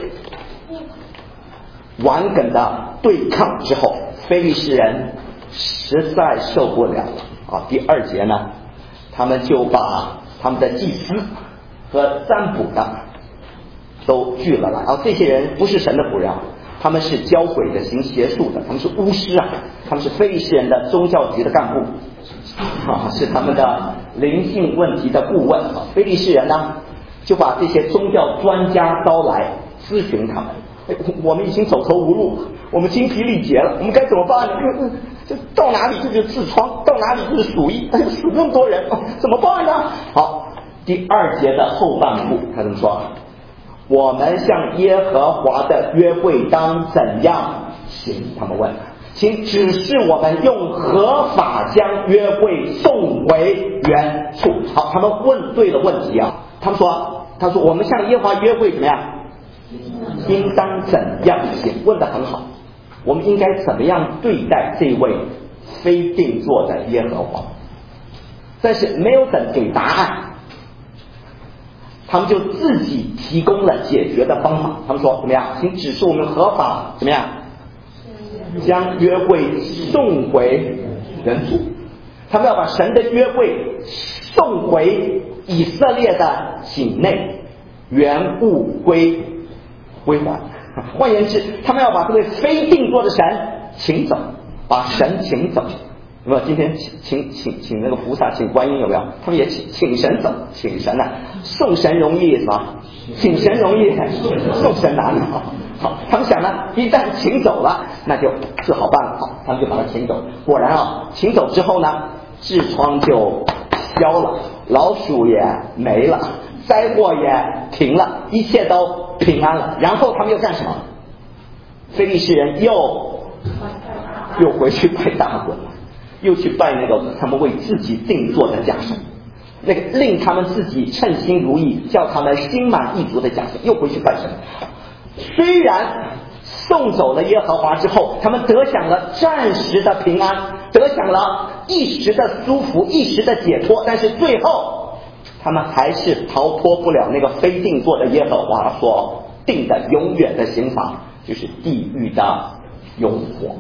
顽梗的对抗之后，非利士人实在受不了了啊！第二节呢，他们就把他们的祭司和占卜的都聚了来啊！这些人不是神的仆人，他们是教鬼的、行邪术的，他们是巫师啊，他们是非利士人的宗教局的干部啊，是他们的灵性问题的顾问啊。非利士人呢，就把这些宗教专家招来咨询他们。哎，我们已经走投无路，我们精疲力竭了，我们该怎么办呢？嗯嗯，就到哪里就是痔疮，到哪里就是鼠疫，哎呦，死那么多人，哦，怎么办呢？好，第二节的后半部，他怎么说？我们向耶和华的约会当怎样行？他们问，请指示我们用合法将约会送回原处。好，他们问对了问题啊。他们说，他说我们向耶和华约会怎么样？应当怎样行？问得很好，我们应该怎么样对待这位非定作的耶和华？但是没有等给答案，他们就自己提供了解决的方法。他们说怎么样？请指示我们合法怎么样将约会送回原处。他们要把神的约会送回以色列的境内，原物归归还。换言之，他们要把这位非定作的神请走，把神请走。那么今天请请请请那个菩萨，请观音有没有？他们也请请神走，请神啊，送神容易是吧？请神容易，送神难啊。好，他们想呢，一旦请走了，那就治好办了。好，他们就把他请走。果然啊，请走之后呢，痔疮就消了，老鼠也没了，灾祸也停了，一切都平安了。然后他们又干什么？非利士人又又回去拜大鬼，又去拜那个他们为自己定做的假神，那个令他们自己称心如意，叫他们心满意足的假神，又回去拜神。虽然送走了耶和华之后，他们得享了暂时的平安，得享了一时的舒服，一时的解脱，但是最后他们还是逃脱不了那个非定作的耶和华所定的永远的刑罚，就是地狱的永火。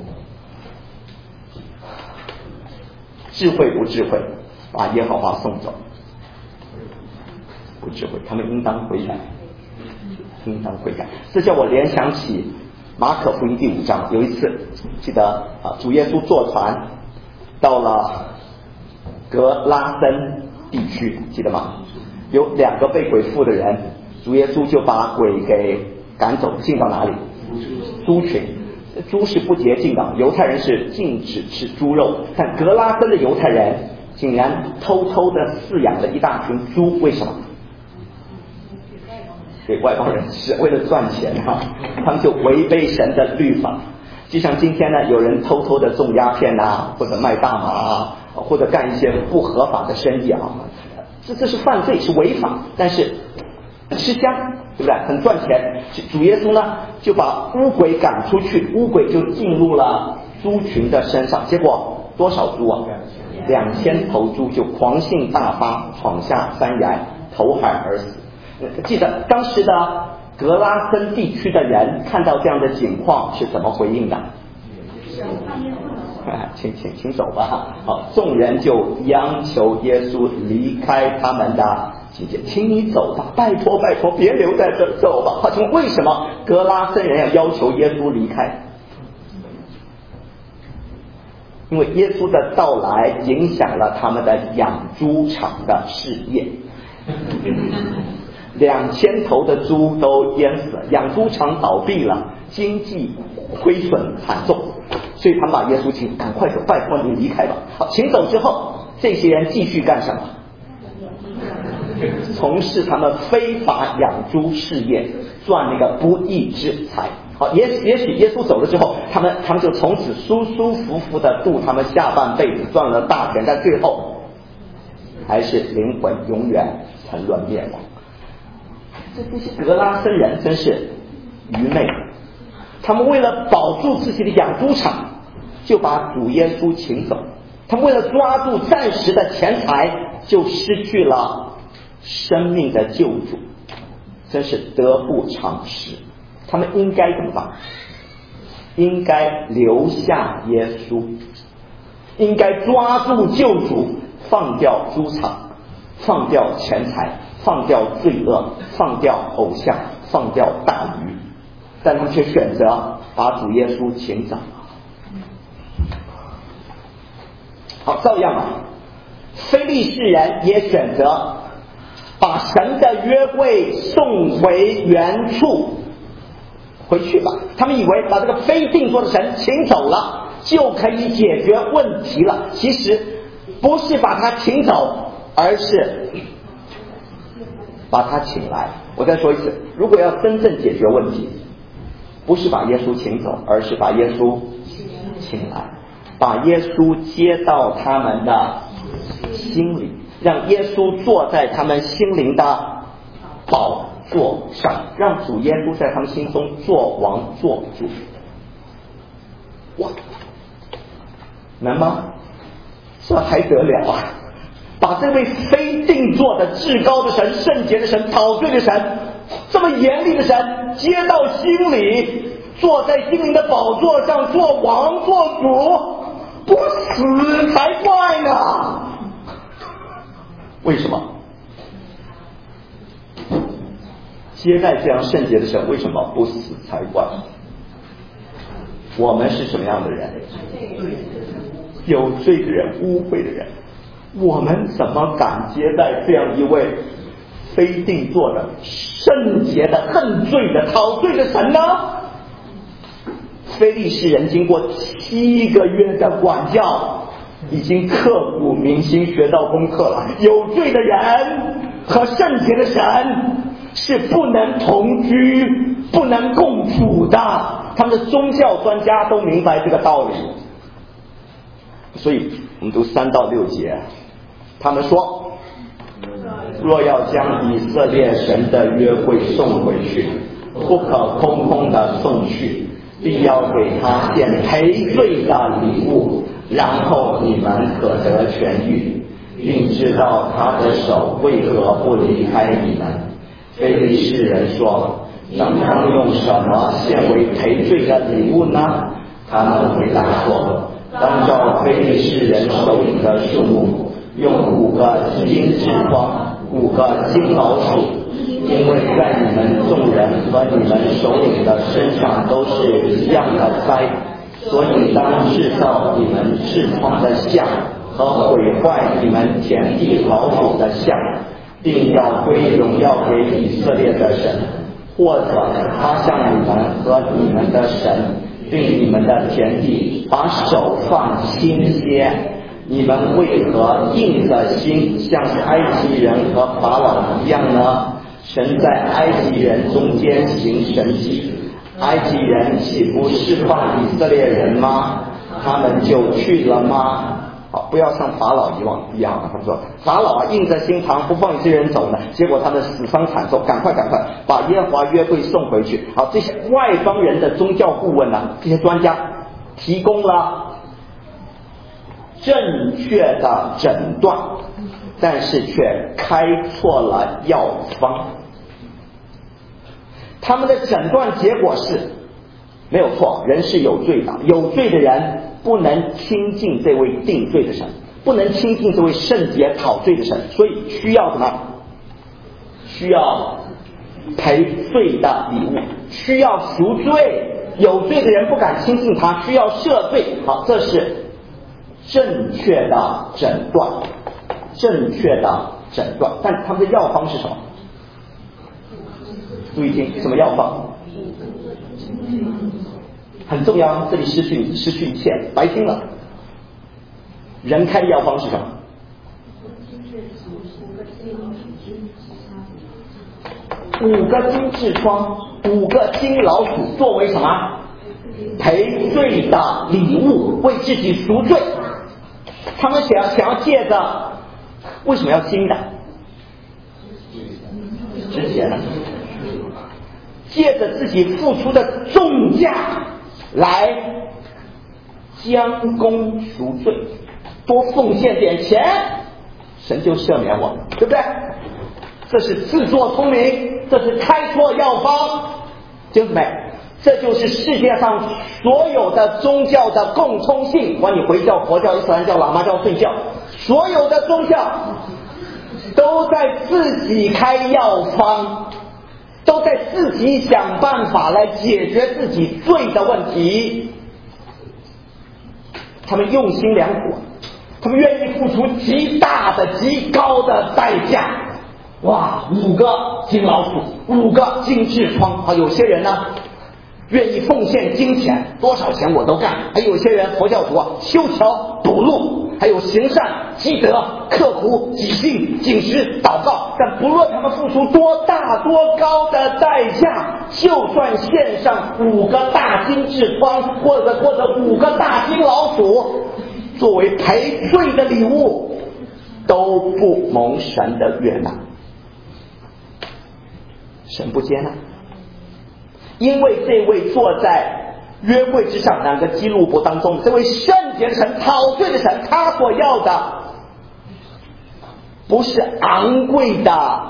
智慧不智慧，把耶和华送走，不智慧，他们应当悔改，应当悔改。这叫我联想起马可福音第五章，有一次记得啊，主耶稣坐船到了格拉森地区，记得吗？有两个被鬼附的人，主耶稣就把鬼给赶走，进到哪里？猪群。猪是不洁净的，犹太人是禁止吃猪肉，但格拉森的犹太人竟然偷偷的饲养了一大群猪，为什么？给外邦人吃，为了赚钱啊！他们就违背神的律法。就像今天呢，有人偷偷的种鸦片啊，或者卖大麻啊，或者干一些不合法的生意啊，这这是犯罪，是违法，但是吃香，对不对？很赚钱。主耶稣呢就把污鬼赶出去，污鬼就进入了猪群的身上，结果多少猪啊？两千头猪就狂性大发，闯下山崖，投海而死。记得当时的格拉森地区的人看到这样的情况是怎么回应的？请请请走吧。好，众人就央求耶稣离开他们的境界，请你走吧，拜托拜托，别留在这，走吧。好，请问为什么格拉森人要要求耶稣离开？因为耶稣的到来影响了他们的养猪场的事业，两千头的猪都淹死了，养猪场倒闭了，经济亏损惨重，所以他们把耶稣请赶快走，拜托你离开吧。好，请走之后，这些人继续干什么？从事他们非法养猪事业，赚那个不义之财。好，也也许耶稣走了之后，他们他们就从此舒舒服服的度他们下半辈子，赚了大钱，但最后还是灵魂永远沉沦灭亡。这这些格拉森人真是愚昧，他们为了保住自己的养猪场，就把主耶稣请走；他们为了抓住暂时的钱财，就失去了生命的救主，真是得不偿失。他们应该怎么办？应该留下耶稣，应该抓住救主，放掉猪场，放掉钱财，放掉罪恶，放掉偶像，放掉大鱼，但他们却选择把主耶稣请走。好，照样啊，非利士人也选择把神的约柜送回原处，回去吧。他们以为把这个非定做的神请走了就可以解决问题了，其实不是把他请走，而是把他请来。我再说一次，如果要真正解决问题，不是把耶稣请走，而是把耶稣请来，把耶稣接到他们的心里，让耶稣坐在他们心灵的宝座上，让主耶稣在他们心中做王做主。哇，难吗？这还得了啊！把这位非定做的至高的神、圣洁的神、陶醉的神，这么严厉的神接到心里，坐在心灵的宝座上做王做主，不死才怪呢！为什么？接待这样圣洁的神，为什么不死才怪？我们是什么样的人？有罪的人，污秽的人，我们怎么敢接待这样一位非定做的、圣洁的、恨罪的、陶醉的神呢？非利士人经过七个月的管教，已经刻骨铭心，学到功课了。有罪的人和圣洁的神是不能同居、不能共处的，他们的宗教专家都明白这个道理。所以我们读三到六节，他们说，若要将以色列神的约柜送回去，不可空空的送去，必要给他献赔罪的礼物，然后你们可得痊愈，并知道他的手为何不离开你们。非利士人说，咱们用什么献为赔罪的礼物呢？他们回答说，当照非利士人手里的数目，用五个金纸筐，五个金老鼠，因为在你们众人和你们首领的身上都是一样的灾，所以当制造你们痔疮的像和毁坏你们田地老虎的像，并要归荣耀给以色列的神，或者他向你们和你们的神对你们的田地把手放轻些，你们为何硬着心像埃及人和法老一样呢？神在埃及人中间行神迹，埃及人岂不释放以色列人吗？他们就去了吗？好，不要像法老以往一样啊！他们说法老啊，硬着心肠不放这些人走呢，结果他们死伤惨重，赶快赶快把耶和华约柜送回去。好，这些外邦人的宗教顾问啊，这些专家提供了正确的诊断，但是却开错了药方。他们的诊断结果是没有错，人是有罪的，有罪的人不能亲近这位定罪的神，不能亲近这位圣洁讨罪的神，所以需要什么？需要赔罪的礼物，需要赎罪。有罪的人不敢亲近他，需要赦罪。好，这是正确的诊断，正确的诊断。但他们的药方是什么？注意听，什么药方？很重要，这里失去失去一切，白听了。人开的药方是什么？五个金痔疮，五个金老鼠，作为什么？赔罪的礼物，为自己赎罪。他们想要想要借着，为什么要金的？值钱了。借着自己付出的重价来将功赎罪，多奉献点钱，神就赦免我，对不对？这是自作聪明，这是开错药方，弟兄姊妹，这就是世界上所有的宗教的共通性。管你回教、佛教、伊斯兰教、喇嘛教、睡教，所有的宗教都在自己开药方，都在自己想办法来解决自己罪的问题。他们用心良苦，他们愿意付出极大的、极高的代价。哇，五个金老鼠，五个金痔疮啊！有些人呢，愿意奉献金钱，多少钱我都干。还有些人佛教徒啊，修桥补路，还有行善积德、刻苦己心、谨实祷告。但不论他们付出多大多高的代价，就算献上五个大金痔疮，或者或者五个大金老鼠，作为赔罪的礼物，都不蒙神的悦纳。神不接纳，因为这位坐在约柜之上两个基路伯当中，这位圣洁的神、讨罪的神，他所要的不是昂贵的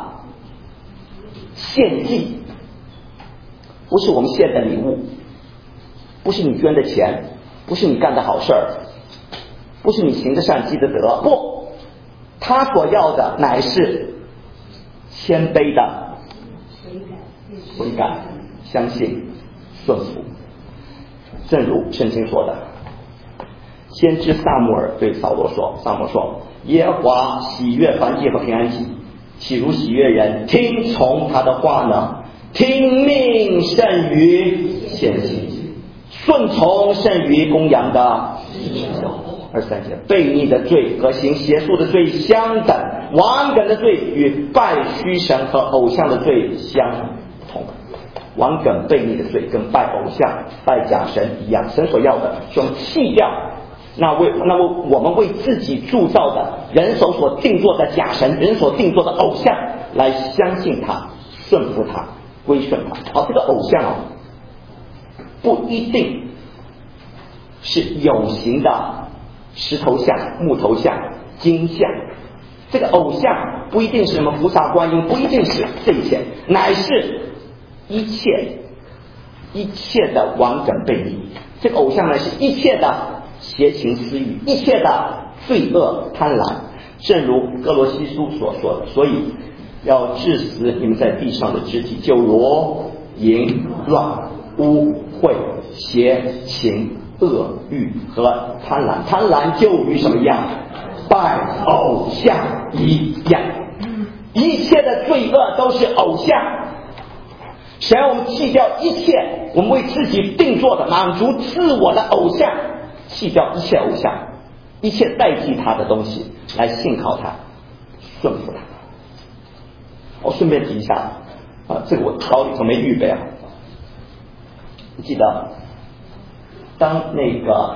献祭，不是我们献的礼物，不是你捐的钱，不是你干的好事儿，不是你行的善积的德，不，他所要的乃是谦卑的悔改、相信、顺服。正如圣经说的，先知撒母耳对扫罗说，撒母耳说，耶和华喜悦燔祭和平安祭，岂如喜悦人听从他的话呢？听命胜于献祭，顺从胜于公羊的二十三节，悖逆的罪和行邪术的罪相等，顽梗的罪与拜虚神和偶像的罪相同。顽梗悖逆的罪跟拜偶像、拜假神一样，神所要的是用弃掉那为那么我们为自己铸造的人手所定做的假神、人所定做的偶像，来相信他、顺服他、归顺他。好，这个偶像哦，不一定是有形的石头像、木头像、金像，这个偶像不一定是什么菩萨观音，不一定是这一切，乃是一切一切的顽梗悖逆。这个偶像呢，是一切的邪情私欲，一切的罪恶贪婪，正如哥罗西书所说的，所以要治死你们在地上的肢体，就如淫乱、污秽、邪情、恶欲和贪婪。贪婪就与什么样？拜偶像一样。一切的罪恶都是偶像。想要我们弃掉一切我们为自己定做的满足自我的偶像，弃掉一切偶像，一切代替他的东西，来信靠他、顺服他。我顺便提一下啊，这个我稿里头没预备啊。你记得当那个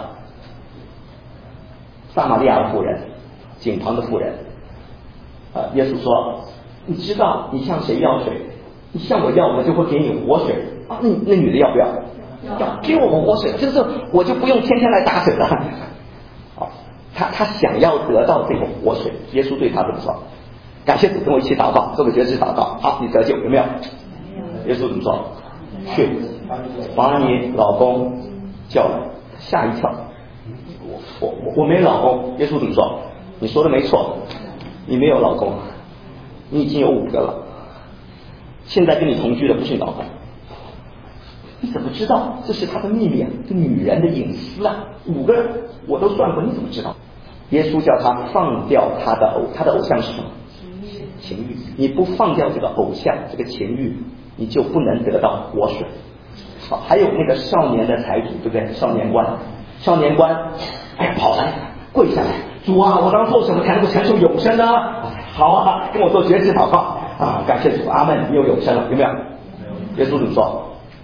撒玛利亚的妇人、井旁的妇人，呃，耶稣说，你知道你向谁要水，你向我要，我就会给你活水啊。那那女的要不要？ 要给我们活水，就是我就不用天天来打水了。好，他他想要得到这个活水，耶稣对他怎么说？感谢主，跟我一起祷告，做个决志祷告。好，你得救，有没有？耶稣怎么说？去，把你老公叫来。吓一跳，我我我没老公。耶稣怎么说？你说的没错，你没有老公，你已经有五个了。现在跟你同居的不是你老公。你怎么知道？这是他的秘密啊，这女人的隐私啊。五个人我都算过，你怎么知道？耶稣叫他放掉他的偶，他的偶像是什么？情欲。你不放掉这个偶像，这个情欲，你就不能得到活水。好，还有那个少年的财主，对不对？少年官，少年官，哎呀，跑来跪下来，主啊，我当做什么才能够承受永生呢？好啊，跟我做决志祷告啊！感谢主，阿门！你有永生了，有没有？耶稣怎么说？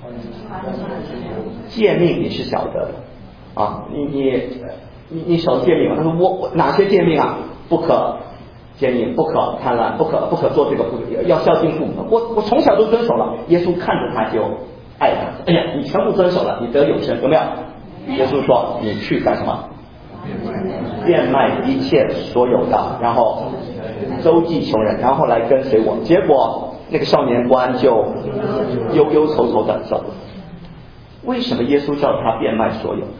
诫命你是晓得的啊，你你你你守诫命啊？他说我我哪些诫命啊？不可奸淫，不可贪婪，不可不可做这个，不可要孝敬父母。我我从小都遵守了。耶稣看着他就爱他，哎呀，你全部遵守了，你得永生，有没有？耶稣说你去干什么？变卖一切所有的，然后周济穷人，然后来跟随我。结果那个少年官就忧忧愁愁的走了。为什么耶稣叫他变卖所有？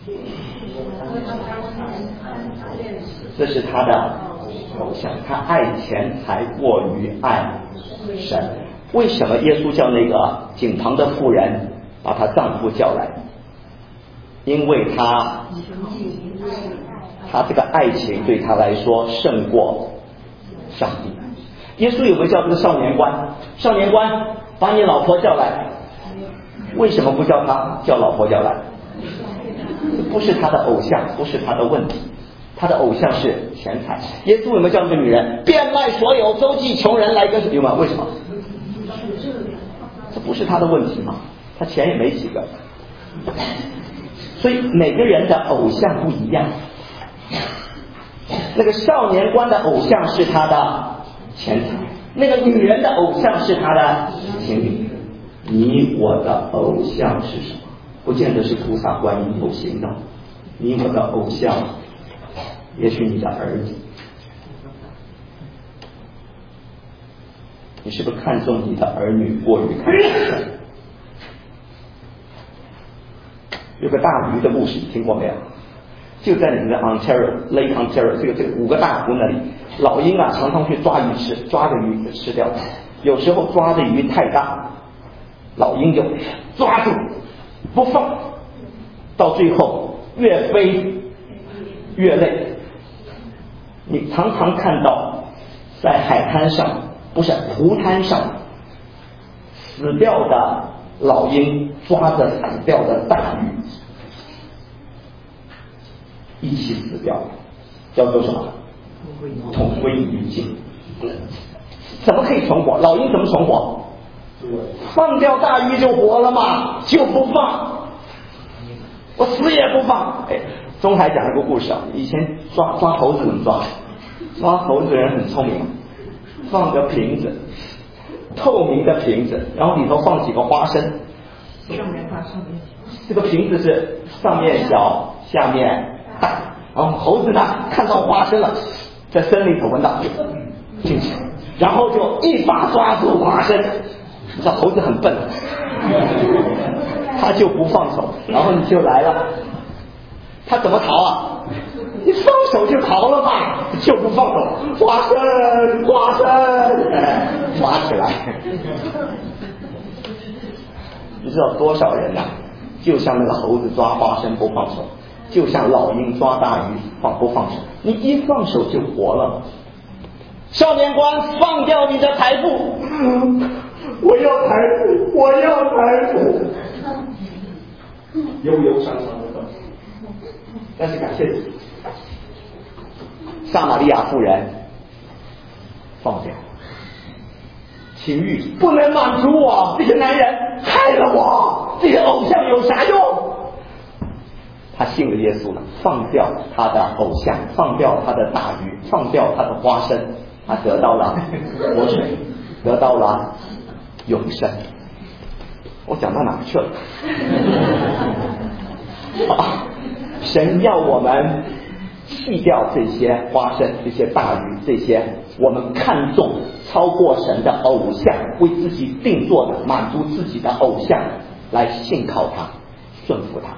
这是他的偶像，他爱钱财过于爱神。为什么耶稣叫那个井旁的妇人把她丈夫叫来？因为他他这个爱情对他来说胜过上帝。耶稣有没有叫这个少年官？少年官，把你老婆叫来。为什么不叫他叫老婆叫来？不是他的偶像，不是他的问题，他的偶像是钱财。耶稣有没有叫这个女人变卖所有，周济穷人来跟随吗？为什么？这不是他的问题吗？他钱也没几个。所以每个人的偶像不一样。那个少年官的偶像是他的钱财，那个女人的偶像是他的情欲。你我的偶像是什么？不见得是菩萨观音有形的。你我的偶像也许你的儿子。你是不是看重你的儿女过于看重？有个大鱼的故事，你听过没有？就在你们的 Ontario Lake Ontario 这个这个五个大湖那里，老鹰啊常常去抓鱼吃，抓着鱼吃掉。有时候抓的鱼太大，老鹰就抓住不放，到最后越飞越累。你常常看到在海滩上，不是湖滩上，死掉的老鹰抓着死掉的大鱼一起死掉，叫做什么？同归于尽。怎么可以存活？老鹰怎么存活？放掉大鱼就活了嘛，就不放，我死也不放。哎，中海讲了个故事啊，以前抓抓猴子怎么抓？抓猴子的人很聪明，放个瓶子，透明的瓶子，然后里头放几个花生。这个瓶子是上面小，下面大。然后猴子呢，看到花生了，在森林里头闻到，进去，然后就一把抓住花生。你知道猴子很笨，他就不放手，然后你就来了。他怎么逃啊？你放手就逃了吧，就不放手，花生花生，抓起来。你知道多少人啊？就像那个猴子抓花生不放手，就像老鹰抓大鱼放不放手，你一放手就活了。少年官，放掉你的财富。我要财富，我要财富，悠悠伤伤的分。但是感谢主，撒玛利亚妇人放掉情欲，不能满足我，这些男人害了我，这些偶像有啥用？他信了耶稣了，放掉他的偶像，放掉他的大鱼，放掉他的花生，他得到了活水，得到了永生。我讲到哪去了？ 啊，神要我们弃掉这些花生、这些大鱼、这些我们看重超过神的偶像，为自己定做的满足自己的偶像，来信靠他，顺服他。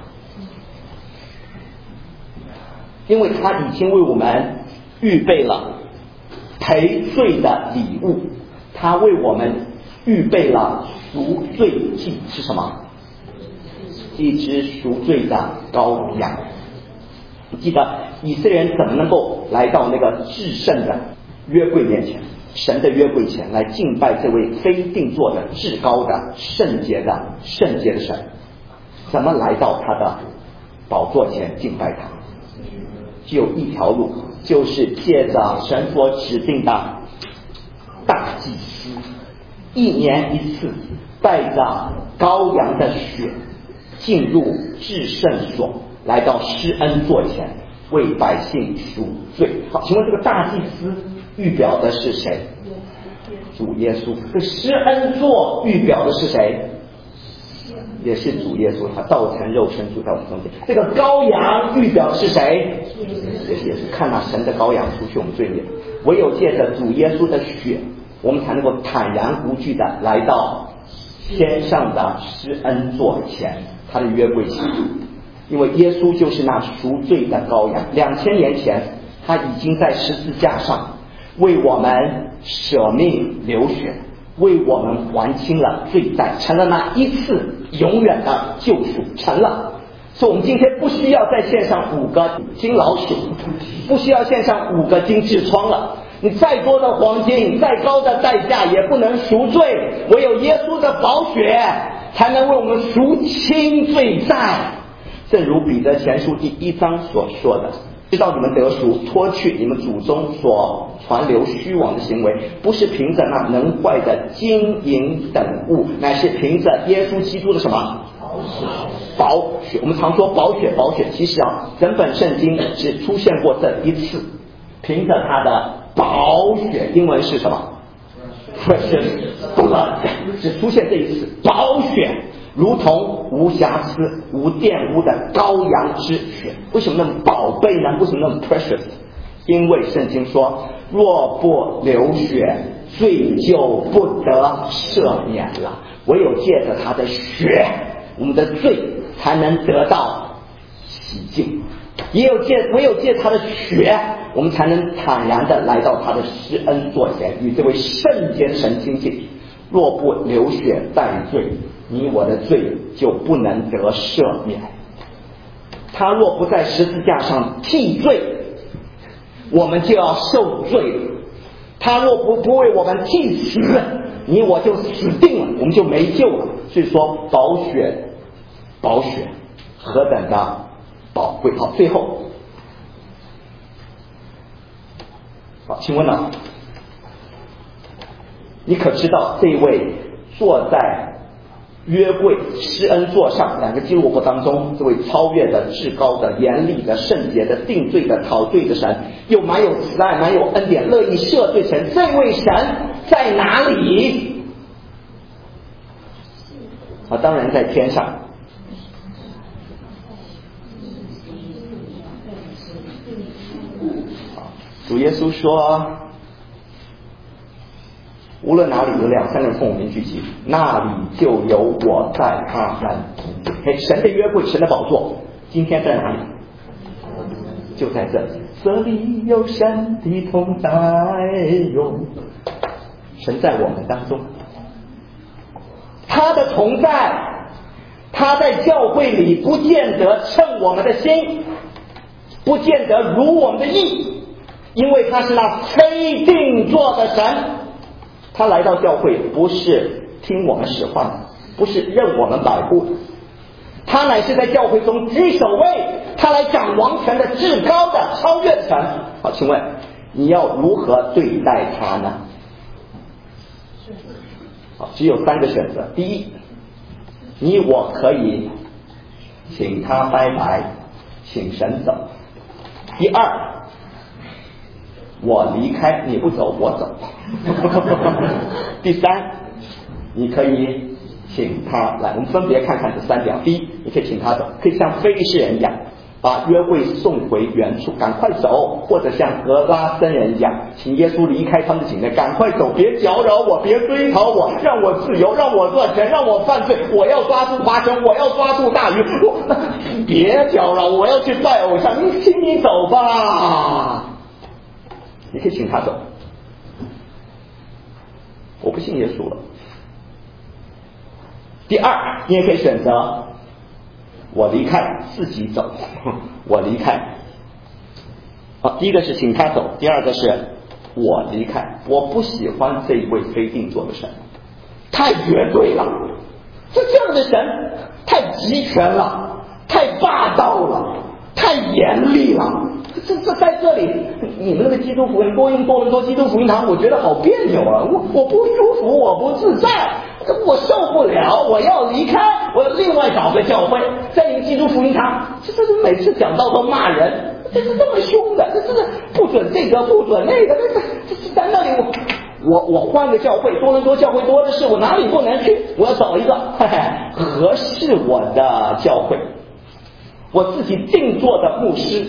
因为他已经为我们预备了赔罪的礼物，他为我们预备了赎罪祭，是什么？一只赎罪的羔羊。你记得以色列人怎么能够来到那个至圣的约柜面前，神的约柜前来敬拜这位非定做的至高的圣洁的圣洁的神？怎么来到他的宝座前敬拜他？只有一条路，就是借着神所指定的大祭司，一年一次带着羔羊的血进入至圣所，来到施恩座前为百姓赎罪。好，请问这个大祭司预表的是谁？主耶稣。这施恩座预表的是谁？也是主耶稣，他道成肉身住在我们中间。这个羔羊预表的是谁？也是耶稣。看那神的羔羊除去我们罪孽，唯有借着主耶稣的血，我们才能够坦然无惧的来到天上的施恩座前，他的约柜前。因为耶稣就是那赎罪的羔羊，两千年前他已经在十字架上为我们舍命流血，为我们还清了罪债，成了那一次永远的救赎，成了。所以我们今天不需要再献上五个金老鼠，不需要献上五个金痔疮了。你再多的黄金，再高的代价也不能赎罪，唯有耶稣的宝血才能为我们赎清罪债。正如彼得前书第一章所说的，知道你们得赎，脱去你们祖宗所传流虚妄的行为，不是凭着那能坏的金银等物，乃是凭着耶稣基督的什么？宝血。我们常说宝血宝血，其实啊，整本圣经只出现过这一次，凭着他的宝血，英文是什么？ Precious blood， 只出现这一次，宝血如同无瑕疵无玷污的羔羊之血。为什么那么宝贝呢？为什么那么 precious？ 因为圣经说，若不流血，罪就不得赦免了，唯有借着他的血，我们的罪才能得到洗净，也有借唯有借他的血，我们才能坦然的来到他的施恩座前，与这位圣洁的神亲近。若不流血代罪，你我的罪就不能得赦免。他若不在十字架上替罪，我们就要受罪了。他若不不为我们替死，你我就死定了，我们就没救了。所以说宝血宝血何等的宝贵。好，最后好，请问呢，你可知道这位坐在约柜施恩座上两个基路伯当中，这位超越的至高的严厉的圣洁的定罪的讨罪的神，又满有慈爱满有恩典乐意赦罪神，这位神在哪里？啊，当然在天上。主耶稣说，无论哪里有两三个人奉我名聚集，那里就有我在他们中间。神的约柜，神的宝座，今天在哪里？就在这里。这里有神的同在哟，神在我们当中，他的同在，他在教会里不见得称我们的心，不见得如我们的意，因为他是那非定做的神。他来到教会不是听我们使唤的，不是任我们摆布的，他乃是在教会中居首位，他来掌王权的至高的超越的神。好，请问你要如何对待他呢？好，只有三个选择。第一，你我可以请他拜拜，请神走。第二，我离开，你不走我走。第三，你可以请他来。我们分别看看这三点。第一，你可以请他走，可以像非利士人一样把约柜送回原处，赶快走；或者像格拉森人一样，请耶稣离开他们的境内，赶快走，别搅扰我，别追讨我，让我自由，让我赚钱，让我犯罪，我要抓住花生，我要抓住大鱼，我别搅扰我，我要去拜偶像，你请你走吧。你可以请他走，我不信耶稣了。第二，你也可以选择我离开，自己走，我离开。好，第一个是请他走，第二个是我离开。我不喜欢这一位非定做的神，太绝对了，这这样的神太集权了，太霸道了，太严厉了。这这在这里，你们那个基督福音多英多伦多基督福音堂，我觉得好别扭啊！我我不舒服，我不自在，我受不了，我要离开，我要另外找个教会。在你们基督福音堂，这这是每次讲道都骂人，这是这么凶的，这这是不准这个不准那个，这这这这在那里我。我我换个教会，多伦多教会多的是，我哪里不能去？我要找一个嘿嘿合适我的教会，我自己定做的牧师。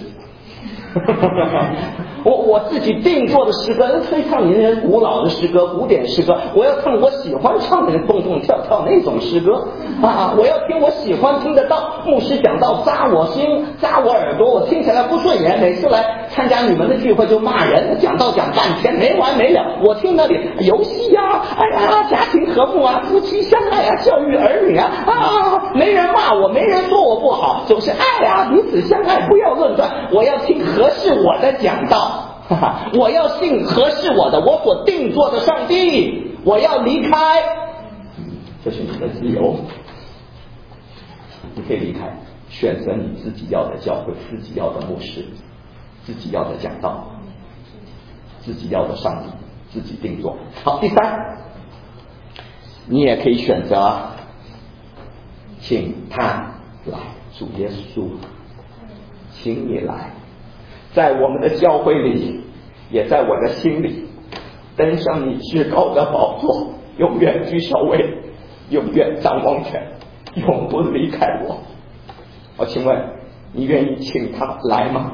我我自己定做的诗歌，可以唱你那些古老的诗歌、古典诗歌。我要唱我喜欢唱的动动跳跳那种诗歌啊！我要听我喜欢听得到。牧师讲到扎我心、扎我耳朵，我听起来不顺眼。每次来参加你们的聚会就骂人，讲到讲半天没完没了。我听那里游戏呀、啊，哎呀，家庭和睦啊，夫妻相爱啊，教育儿女啊啊，没人骂我，没人说我不好，总是爱啊，彼此相爱，不要论断。我要听合适我的讲道。我要信合适我的，我所定做的上帝，我要离开，这是你的自由，你可以离开，选择你自己要的教会，自己要的牧师，自己要的讲道，自己要的上帝，自己定做。好，第三，你也可以选择请他来，主耶稣，请你来，在我们的教会里，也在我的心里，登上你至高的宝座，永远居首位，永远掌王权，永不离开我。我请问，你愿意请他来吗？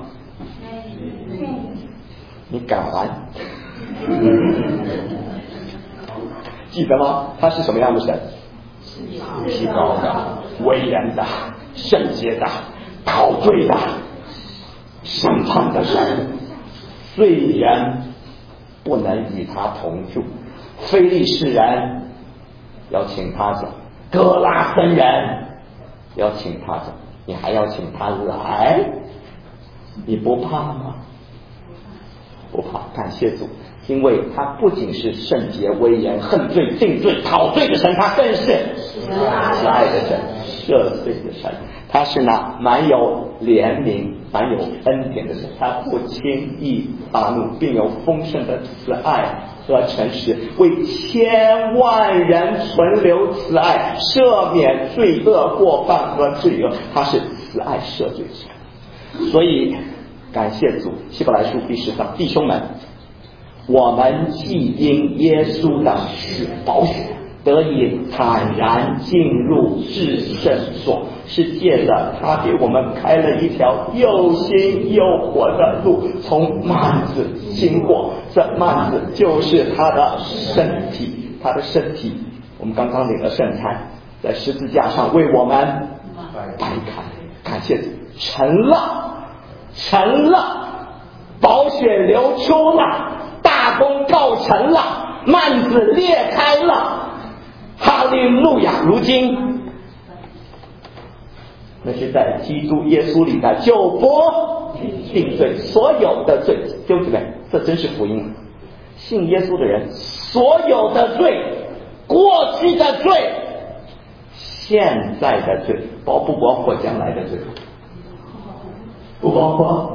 你敢来？记得吗？他是什么样的神？至高的、威严的、圣洁的、陶醉的、审判的神。罪人不能与他同住，非利士人要请他走，哥拉森人要请他走，你还要请他来，你不怕吗？不怕，感谢主，因为他不仅是圣洁威严、恨罪定罪讨罪的神，他更是慈爱的神、赦罪的神。他是那满有怜悯、满有恩典的神，他不轻易发怒，并有丰盛的慈爱和诚实，为千万人存留慈爱，赦免罪恶过犯和罪恶。他是慈爱赦罪的神。所以感谢主，希伯来书第十章，弟兄们，我们既因耶稣的血宝血得以坦然进入至圣所，是借着他给我们开了一条又新又活的路，从幔子经过。这幔子就是他的身体，他的身体我们刚刚领了圣餐，在十字架上为我们掰开，感谢主，成了成了，宝血流出了，大功告成了，幔子裂开了，哈利路亚！如今那是在基督耶稣里的救赎定罪，所有的罪，弟兄姊妹，这真是福音。信耶稣的人，所有的罪，过去的罪，现在的罪，包不包括将来的罪？不包括。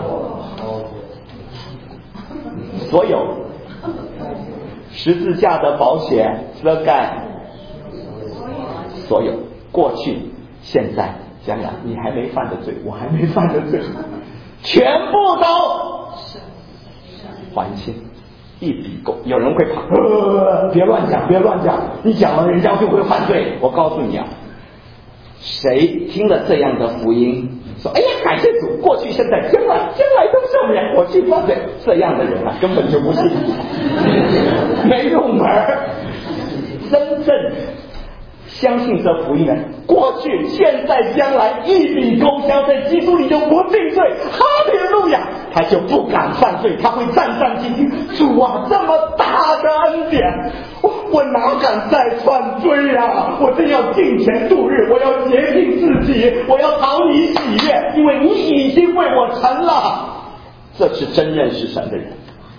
所有十字架的宝血遮盖所有过去、现在、将来，你还没犯的罪，我还没犯的罪，全部都还清， 一笔勾。有人会怕，呃，别乱讲，别乱讲，你讲了人家就会犯罪。我告诉你啊，谁听了这样的福音，说哎呀，感谢主，过去、现在、将来，将来都赦免，我去犯罪，这样的人啊，根本就不信，没入门。真正相信这福音的，过去、现在、将来一笔勾销，在基督里就不定罪，哈利路亚，他就不敢犯罪，他会战战兢兢。主啊，这么大的恩典，我我哪敢再犯罪啊？我真要敬虔度日，我要洁净自己，我要讨你喜悦，因为你已经为我成了。这是真认识神的人。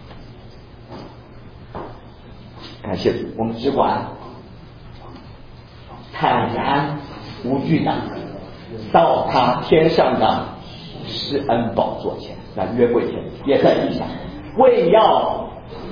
感谢主，我们只管坦然无惧的到他天上的施恩宝座前，那约柜前也在地上，为要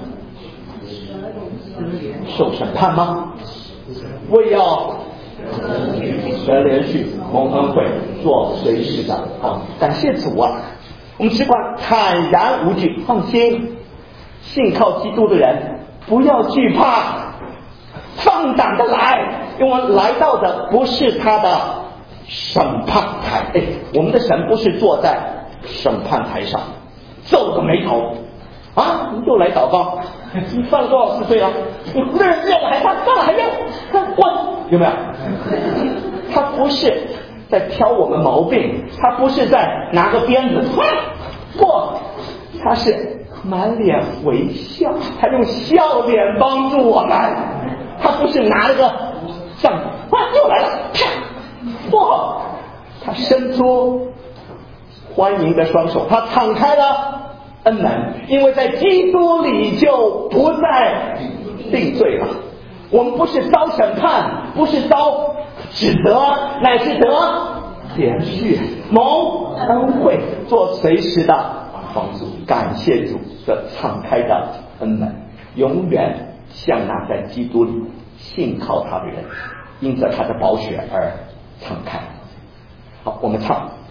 受审判吗？为要得连续蒙恩惠，做随时的啊！感谢主啊！我们只管坦然无惧，放心，信靠基督的人不要惧怕，放胆的来，因为我们来到的不是他的审判台。哎，我们的神不是坐在审判台上皱着眉头啊，你又来祷告，你犯了多少次罪了？你不认认了还犯，犯了还认，滚，有没有？他不是在挑我们毛病，他不是在拿个鞭子，不，他是满脸微笑，他用笑脸帮助我们，他不是拿了个杖，哇，又来了，啪，哇，他伸出欢迎的双手，他敞开了恩门，因为在基督里就不再定罪了。我们不是遭审判，不是遭指责，乃是得连续蒙恩惠，做随时的帮助。感谢主的敞开的恩门，永远向那在基督里信靠他的人，因着他的宝血而敞开。好，我们唱。